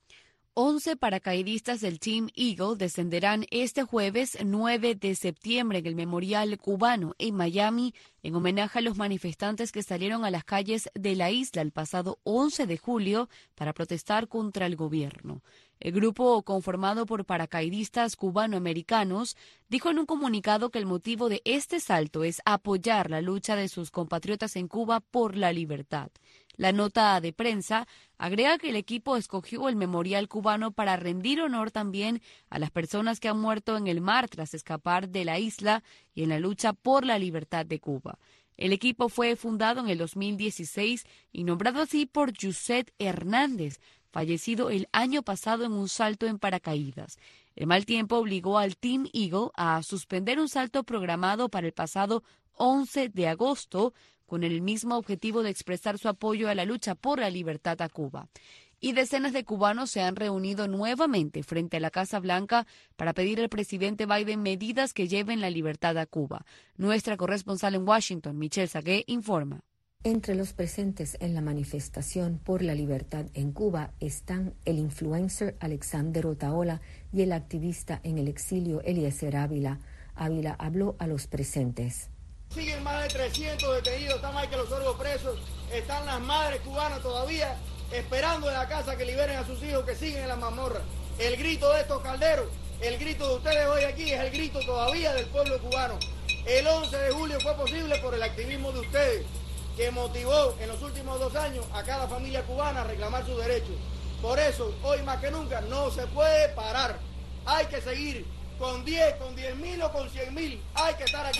11 paracaidistas del Team Eagle descenderán este jueves 9 de septiembre en el Memorial Cubano en Miami en homenaje a los manifestantes que salieron a las calles de la isla el pasado 11 de julio para protestar contra el gobierno. El grupo, conformado por paracaidistas cubanoamericanos, dijo en un comunicado que el motivo de este salto es apoyar la lucha de sus compatriotas en Cuba por la libertad. La nota de prensa agrega que el equipo escogió el Memorial Cubano para rendir honor también a las personas que han muerto en el mar tras escapar de la isla y en la lucha por la libertad de Cuba. El equipo fue fundado en el 2016 y nombrado así por Yuset Hernández, fallecido el año pasado en un salto en paracaídas. El mal tiempo obligó al Team Eagle a suspender un salto programado para el pasado 11 de agosto, con el mismo objetivo de expresar su apoyo a la lucha por la libertad a Cuba. Y decenas de cubanos se han reunido nuevamente frente a la Casa Blanca para pedir al presidente Biden medidas que lleven la libertad a Cuba. Nuestra corresponsal en Washington, Michelle Sagué, informa. Entre los presentes en la manifestación por la libertad en Cuba están el influencer Alexander Otaola y el activista en el exilio Eliezer Ávila. Ávila habló a los presentes. Siguen más de 300 detenidos, está Michael Osorbo presos, están las madres cubanas todavía esperando en la casa que liberen a sus hijos que siguen en la mazmorra. El grito de estos calderos, el grito de ustedes hoy aquí es el grito todavía del pueblo cubano. El 11 de julio fue posible por el activismo de ustedes, que motivó en los últimos 2 años a cada familia cubana a reclamar sus derechos. Por eso, hoy más que nunca, no se puede parar. Hay que seguir con 10, con 10.000 o con 100.000. Hay que estar aquí.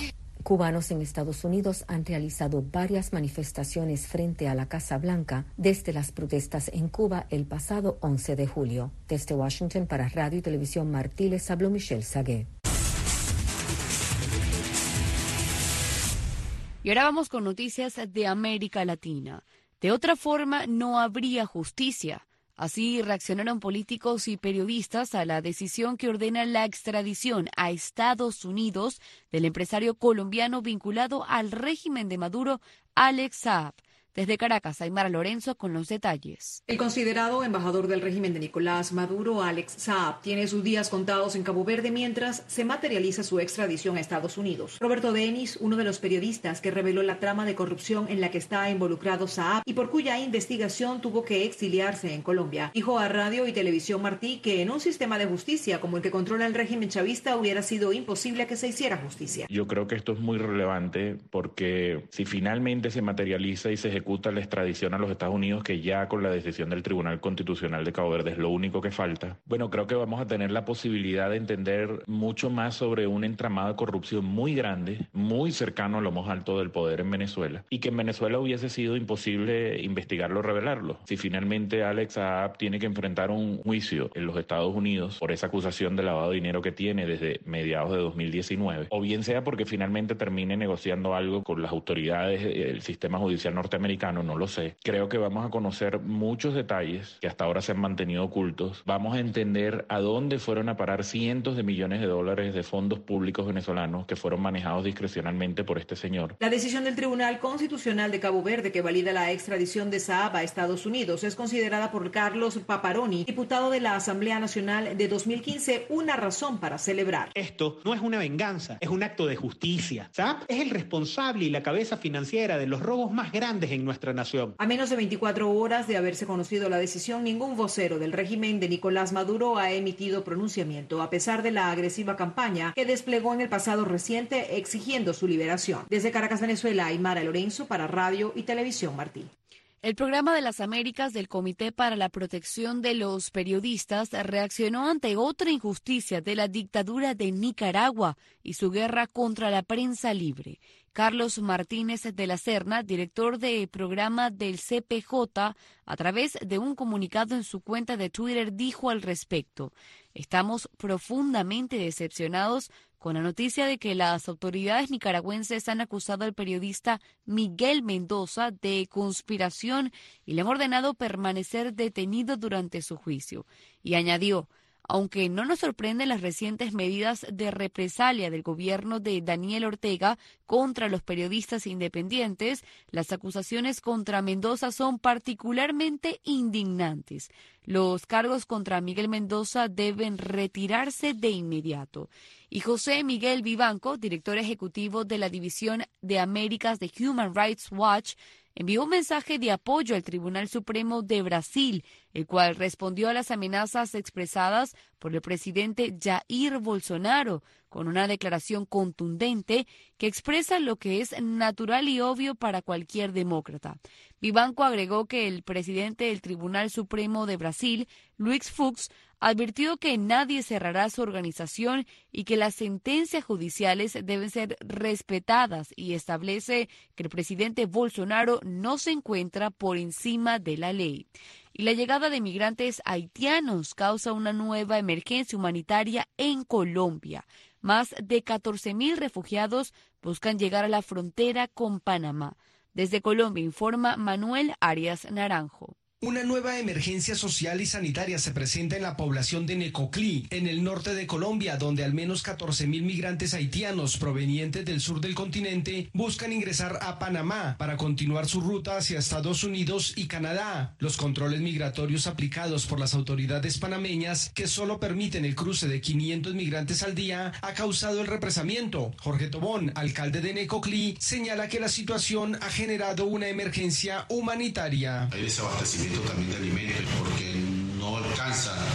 Cubanos en Estados Unidos han realizado varias manifestaciones frente a la Casa Blanca desde las protestas en Cuba el pasado 11 de julio. Desde Washington para Radio y Televisión Martí les habló Michelle Sagué. Y ahora vamos con noticias de América Latina. De otra forma, no habría justicia. Así reaccionaron políticos y periodistas a la decisión que ordena la extradición a Estados Unidos del empresario colombiano vinculado al régimen de Maduro, Alex Saab. Desde Caracas, Aymara Lorenzo con los detalles. El considerado embajador del régimen de Nicolás Maduro, Alex Saab, tiene sus días contados en Cabo Verde mientras se materializa su extradición a Estados Unidos. Roberto Denis, uno de los periodistas que reveló la trama de corrupción en la que está involucrado Saab y por cuya investigación tuvo que exiliarse en Colombia, dijo a Radio y Televisión Martí que en un sistema de justicia como el que controla el régimen chavista hubiera sido imposible que se hiciera justicia. Yo creo que esto es muy relevante porque si finalmente se materializa y se ejecuta la extradición a los Estados Unidos, que ya con la decisión del Tribunal Constitucional de Cabo Verde es lo único que falta, bueno, creo que vamos a tener la posibilidad de entender mucho más sobre un entramado de corrupción muy grande, muy cercano a lo más alto del poder en Venezuela, y que en Venezuela hubiese sido imposible investigarlo o revelarlo. Si finalmente Alex Saab tiene que enfrentar un juicio en los Estados Unidos por esa acusación de lavado de dinero que tiene desde mediados de 2019, o bien sea porque finalmente termine negociando algo con las autoridades del sistema judicial norteamericano, no lo sé. Creo que vamos a conocer muchos detalles que hasta ahora se han mantenido ocultos. Vamos a entender a dónde fueron a parar cientos de millones de dólares de fondos públicos venezolanos que fueron manejados discrecionalmente por este señor. La decisión del Tribunal Constitucional de Cabo Verde que valida la extradición de Saab a Estados Unidos es considerada por Carlos Paparoni, diputado de la Asamblea Nacional de 2015, una razón para celebrar. Esto no es una venganza, es un acto de justicia. Saab es el responsable y la cabeza financiera de los robos más grandes en nuestra nación. A menos de 24 horas de haberse conocido la decisión, ningún vocero del régimen de Nicolás Maduro ha emitido pronunciamiento, a pesar de la agresiva campaña que desplegó en el pasado reciente exigiendo su liberación. Desde Caracas, Venezuela, Aymara Lorenzo para Radio y Televisión Martí. El Programa de las Américas del Comité para la Protección de los Periodistas reaccionó ante otra injusticia de la dictadura de Nicaragua y su guerra contra la prensa libre. Carlos Martínez de la Serna, director de programa del CPJ, a través de un comunicado en su cuenta de Twitter, dijo al respecto: "Estamos profundamente decepcionados con la noticia de que las autoridades nicaragüenses han acusado al periodista Miguel Mendoza de conspiración y le han ordenado permanecer detenido durante su juicio". Y añadió: "Aunque no nos sorprenden las recientes medidas de represalia del gobierno de Daniel Ortega contra los periodistas independientes, las acusaciones contra Mendoza son particularmente indignantes. Los cargos contra Miguel Mendoza deben retirarse de inmediato". Y José Miguel Vivanco, director ejecutivo de la División de Américas de Human Rights Watch, envió un mensaje de apoyo al Tribunal Supremo de Brasil, el cual respondió a las amenazas expresadas por el presidente Jair Bolsonaro, con una declaración contundente que expresa lo que es natural y obvio para cualquier demócrata. Vivanco agregó que el presidente del Tribunal Supremo de Brasil, Luiz Fux, advirtió que nadie cerrará su organización y que las sentencias judiciales deben ser respetadas, y establece que el presidente Bolsonaro no se encuentra por encima de la ley. Y la llegada de migrantes haitianos causa una nueva emergencia humanitaria en Colombia. Más de 14.000 refugiados buscan llegar a la frontera con Panamá. Desde Colombia informa Manuel Arias Naranjo. Una nueva emergencia social y sanitaria se presenta en la población de Necoclí, en el norte de Colombia, donde al menos 14.000 migrantes haitianos provenientes del sur del continente buscan ingresar a Panamá para continuar su ruta hacia Estados Unidos y Canadá. Los controles migratorios aplicados por las autoridades panameñas, que solo permiten el cruce de 500 migrantes al día, ha causado el represamiento. Jorge Tobón, alcalde de Necoclí, señala que la situación ha generado una emergencia humanitaria. Hay desabastecimiento también de alimentos porque no alcanzan los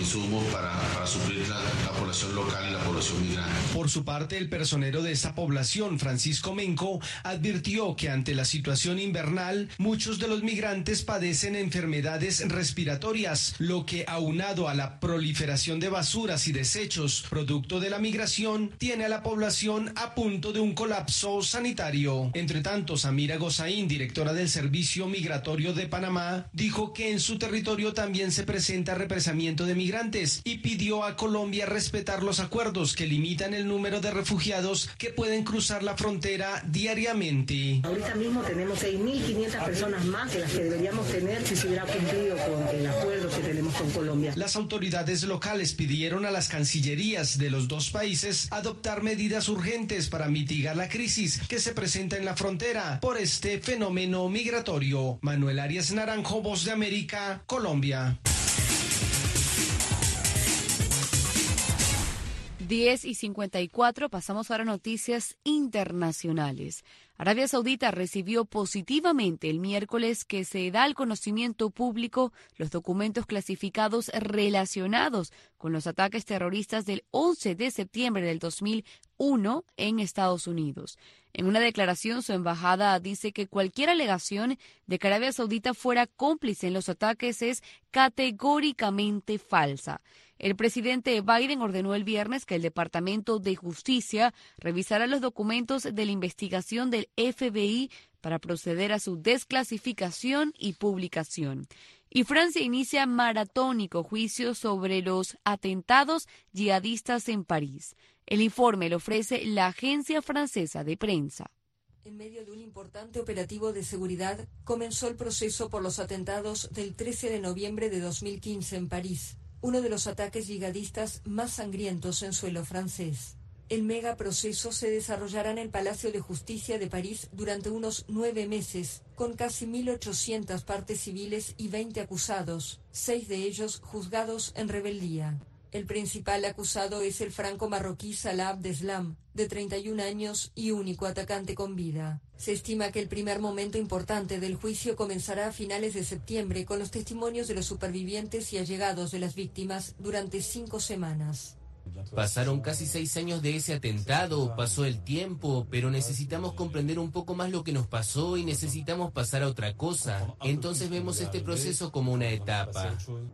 insumos para suplir la población local y la población migrante. Por su parte, el personero de esta población, Francisco Menco, advirtió que ante la situación invernal, muchos de los migrantes padecen enfermedades respiratorias, lo que aunado a la proliferación de basuras y desechos producto de la migración, tiene a la población a punto de un colapso sanitario. Entre tanto, Samira Gozaín, directora del Servicio Migratorio de Panamá, dijo que en su territorio también se presenta represamiento de migrantes y pidió a Colombia respetar los acuerdos que limitan el número de refugiados que pueden cruzar la frontera diariamente. Ahorita mismo tenemos 6.500 personas más que las que deberíamos tener si se hubiera cumplido con el acuerdo que tenemos con Colombia. Las autoridades locales pidieron a las cancillerías de los dos países adoptar medidas urgentes para mitigar la crisis que se presenta en la frontera por este fenómeno migratorio. Manuel Arias Naranjo, Voz de América, Colombia. 10:54, pasamos ahora a noticias internacionales. Arabia Saudita recibió positivamente el miércoles que se da al conocimiento público los documentos clasificados relacionados con los ataques terroristas del 11 de septiembre del 2001 en Estados Unidos. En una declaración, su embajada dice que cualquier alegación de que Arabia Saudita fuera cómplice en los ataques es categóricamente falsa. El presidente Biden ordenó el viernes que el Departamento de Justicia revisara los documentos de la investigación del FBI para proceder a su desclasificación y publicación. Y Francia inicia maratónico juicio sobre los atentados yihadistas en París. El informe lo ofrece la agencia francesa de prensa. En medio de un importante operativo de seguridad, comenzó el proceso por los atentados del 13 de noviembre de 2015 en París, uno de los ataques yihadistas más sangrientos en suelo francés. El megaproceso se desarrollará en el Palacio de Justicia de París durante unos 9 meses, con casi 1.800 partes civiles y 20 acusados, 6 de ellos juzgados en rebeldía. El principal acusado es el franco-marroquí Salah Abdeslam, de 31 años y único atacante con vida. Se estima que el primer momento importante del juicio comenzará a finales de septiembre con los testimonios de los supervivientes y allegados de las víctimas durante 5 semanas. Pasaron casi 6 años de ese atentado, pasó el tiempo, pero necesitamos comprender un poco más lo que nos pasó y necesitamos pasar a otra cosa. Entonces vemos este proceso como una etapa.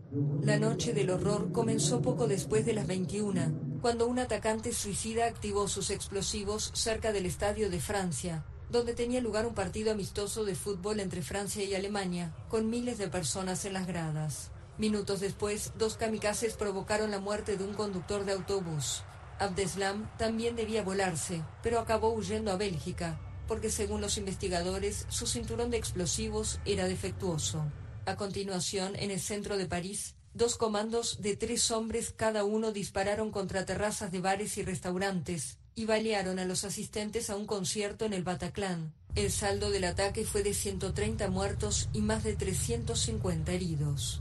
La noche del horror comenzó poco después de las 21, cuando un atacante suicida activó sus explosivos cerca del Estadio de Francia, donde tenía lugar un partido amistoso de fútbol entre Francia y Alemania, con miles de personas en las gradas. Minutos después, 2 kamikazes provocaron la muerte de un conductor de autobús. Abdeslam también debía volarse, pero acabó huyendo a Bélgica, porque según los investigadores, su cinturón de explosivos era defectuoso. A continuación, en el centro de París, 2 comandos de 3 hombres cada uno dispararon contra terrazas de bares y restaurantes y balearon a los asistentes a un concierto en el Bataclan. El saldo del ataque fue de 130 muertos y más de 350 heridos.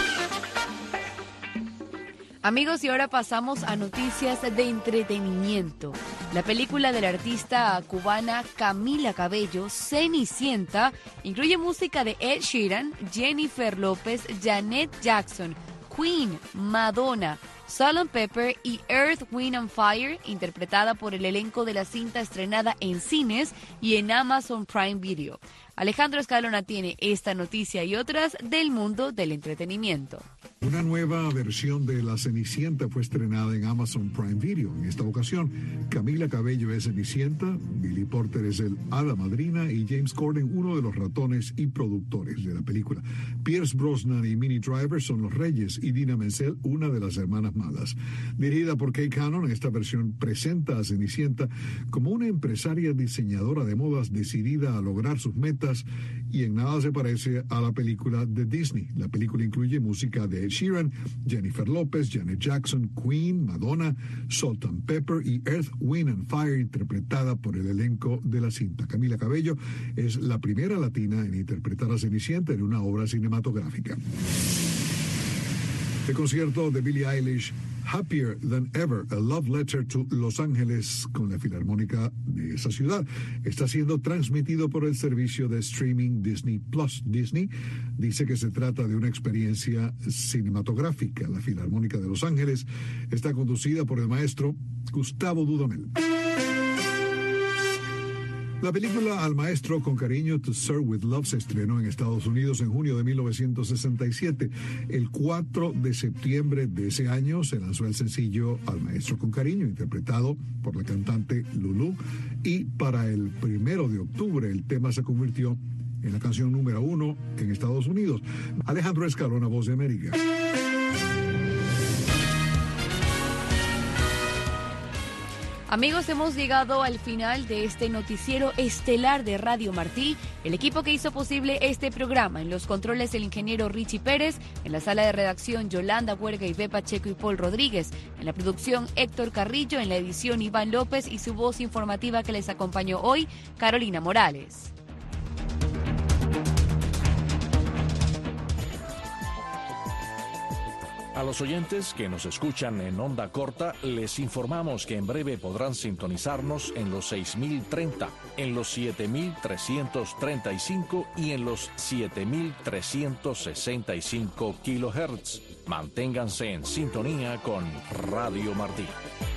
Amigos, y ahora pasamos a noticias de entretenimiento. La película de la artista cubana Camila Cabello, Cenicienta, incluye música de Ed Sheeran, Jennifer López, Janet Jackson, Queen, Madonna, Salt & Pepper y Earth, Wind and Fire, interpretada por el elenco de la cinta estrenada en cines y en Amazon Prime Video. Alejandro Escalona tiene esta noticia y otras del mundo del entretenimiento. Una nueva versión de La Cenicienta fue estrenada en Amazon Prime Video. En esta ocasión, Camila Cabello es Cenicienta, Billy Porter es el hada madrina y James Corden uno de los ratones y productores de la película. Pierce Brosnan y Minnie Driver son los reyes y Idina Menzel una de las hermanas malas. Dirigida por Kay Cannon, esta versión presenta a Cenicienta como una empresaria diseñadora de modas decidida a lograr sus metas y en nada se parece a la película de Disney. La película incluye música de Ed Sheeran, Jennifer López, Janet Jackson, Queen, Madonna, Salt & Pepper y Earth, Wind and Fire, interpretada por el elenco de la cinta. Camila Cabello es la primera latina en interpretar a Cenicienta en una obra cinematográfica. El concierto de Billie Eilish, Happier Than Ever, a Love Letter to Los Ángeles, con la Filarmónica de esa ciudad, está siendo transmitido por el servicio de streaming Disney Plus. Disney dice que se trata de una experiencia cinematográfica. La Filarmónica de Los Ángeles está conducida por el maestro Gustavo Dudamel. La película Al Maestro con Cariño, To Serve With Love, se estrenó en Estados Unidos en junio de 1967. El 4 de septiembre de ese año se lanzó el sencillo Al Maestro con Cariño, interpretado por la cantante Lulú, y para el 1 de octubre el tema se convirtió en la canción número 1 en Estados Unidos. Alejandro Escalona, Voz de América. Amigos, hemos llegado al final de este noticiero estelar de Radio Martí. El equipo que hizo posible este programa: en los controles el ingeniero Richie Pérez, en la sala de redacción Yolanda Huerga, Ibe Pacheco y Paul Rodríguez, en la producción Héctor Carrillo, en la edición Iván López y su voz informativa que les acompañó hoy, Carolina Morales. A los oyentes que nos escuchan en onda corta, les informamos que en breve podrán sintonizarnos en los 6030, en los 7335 y en los 7365 kHz. Manténganse en sintonía con Radio Martí.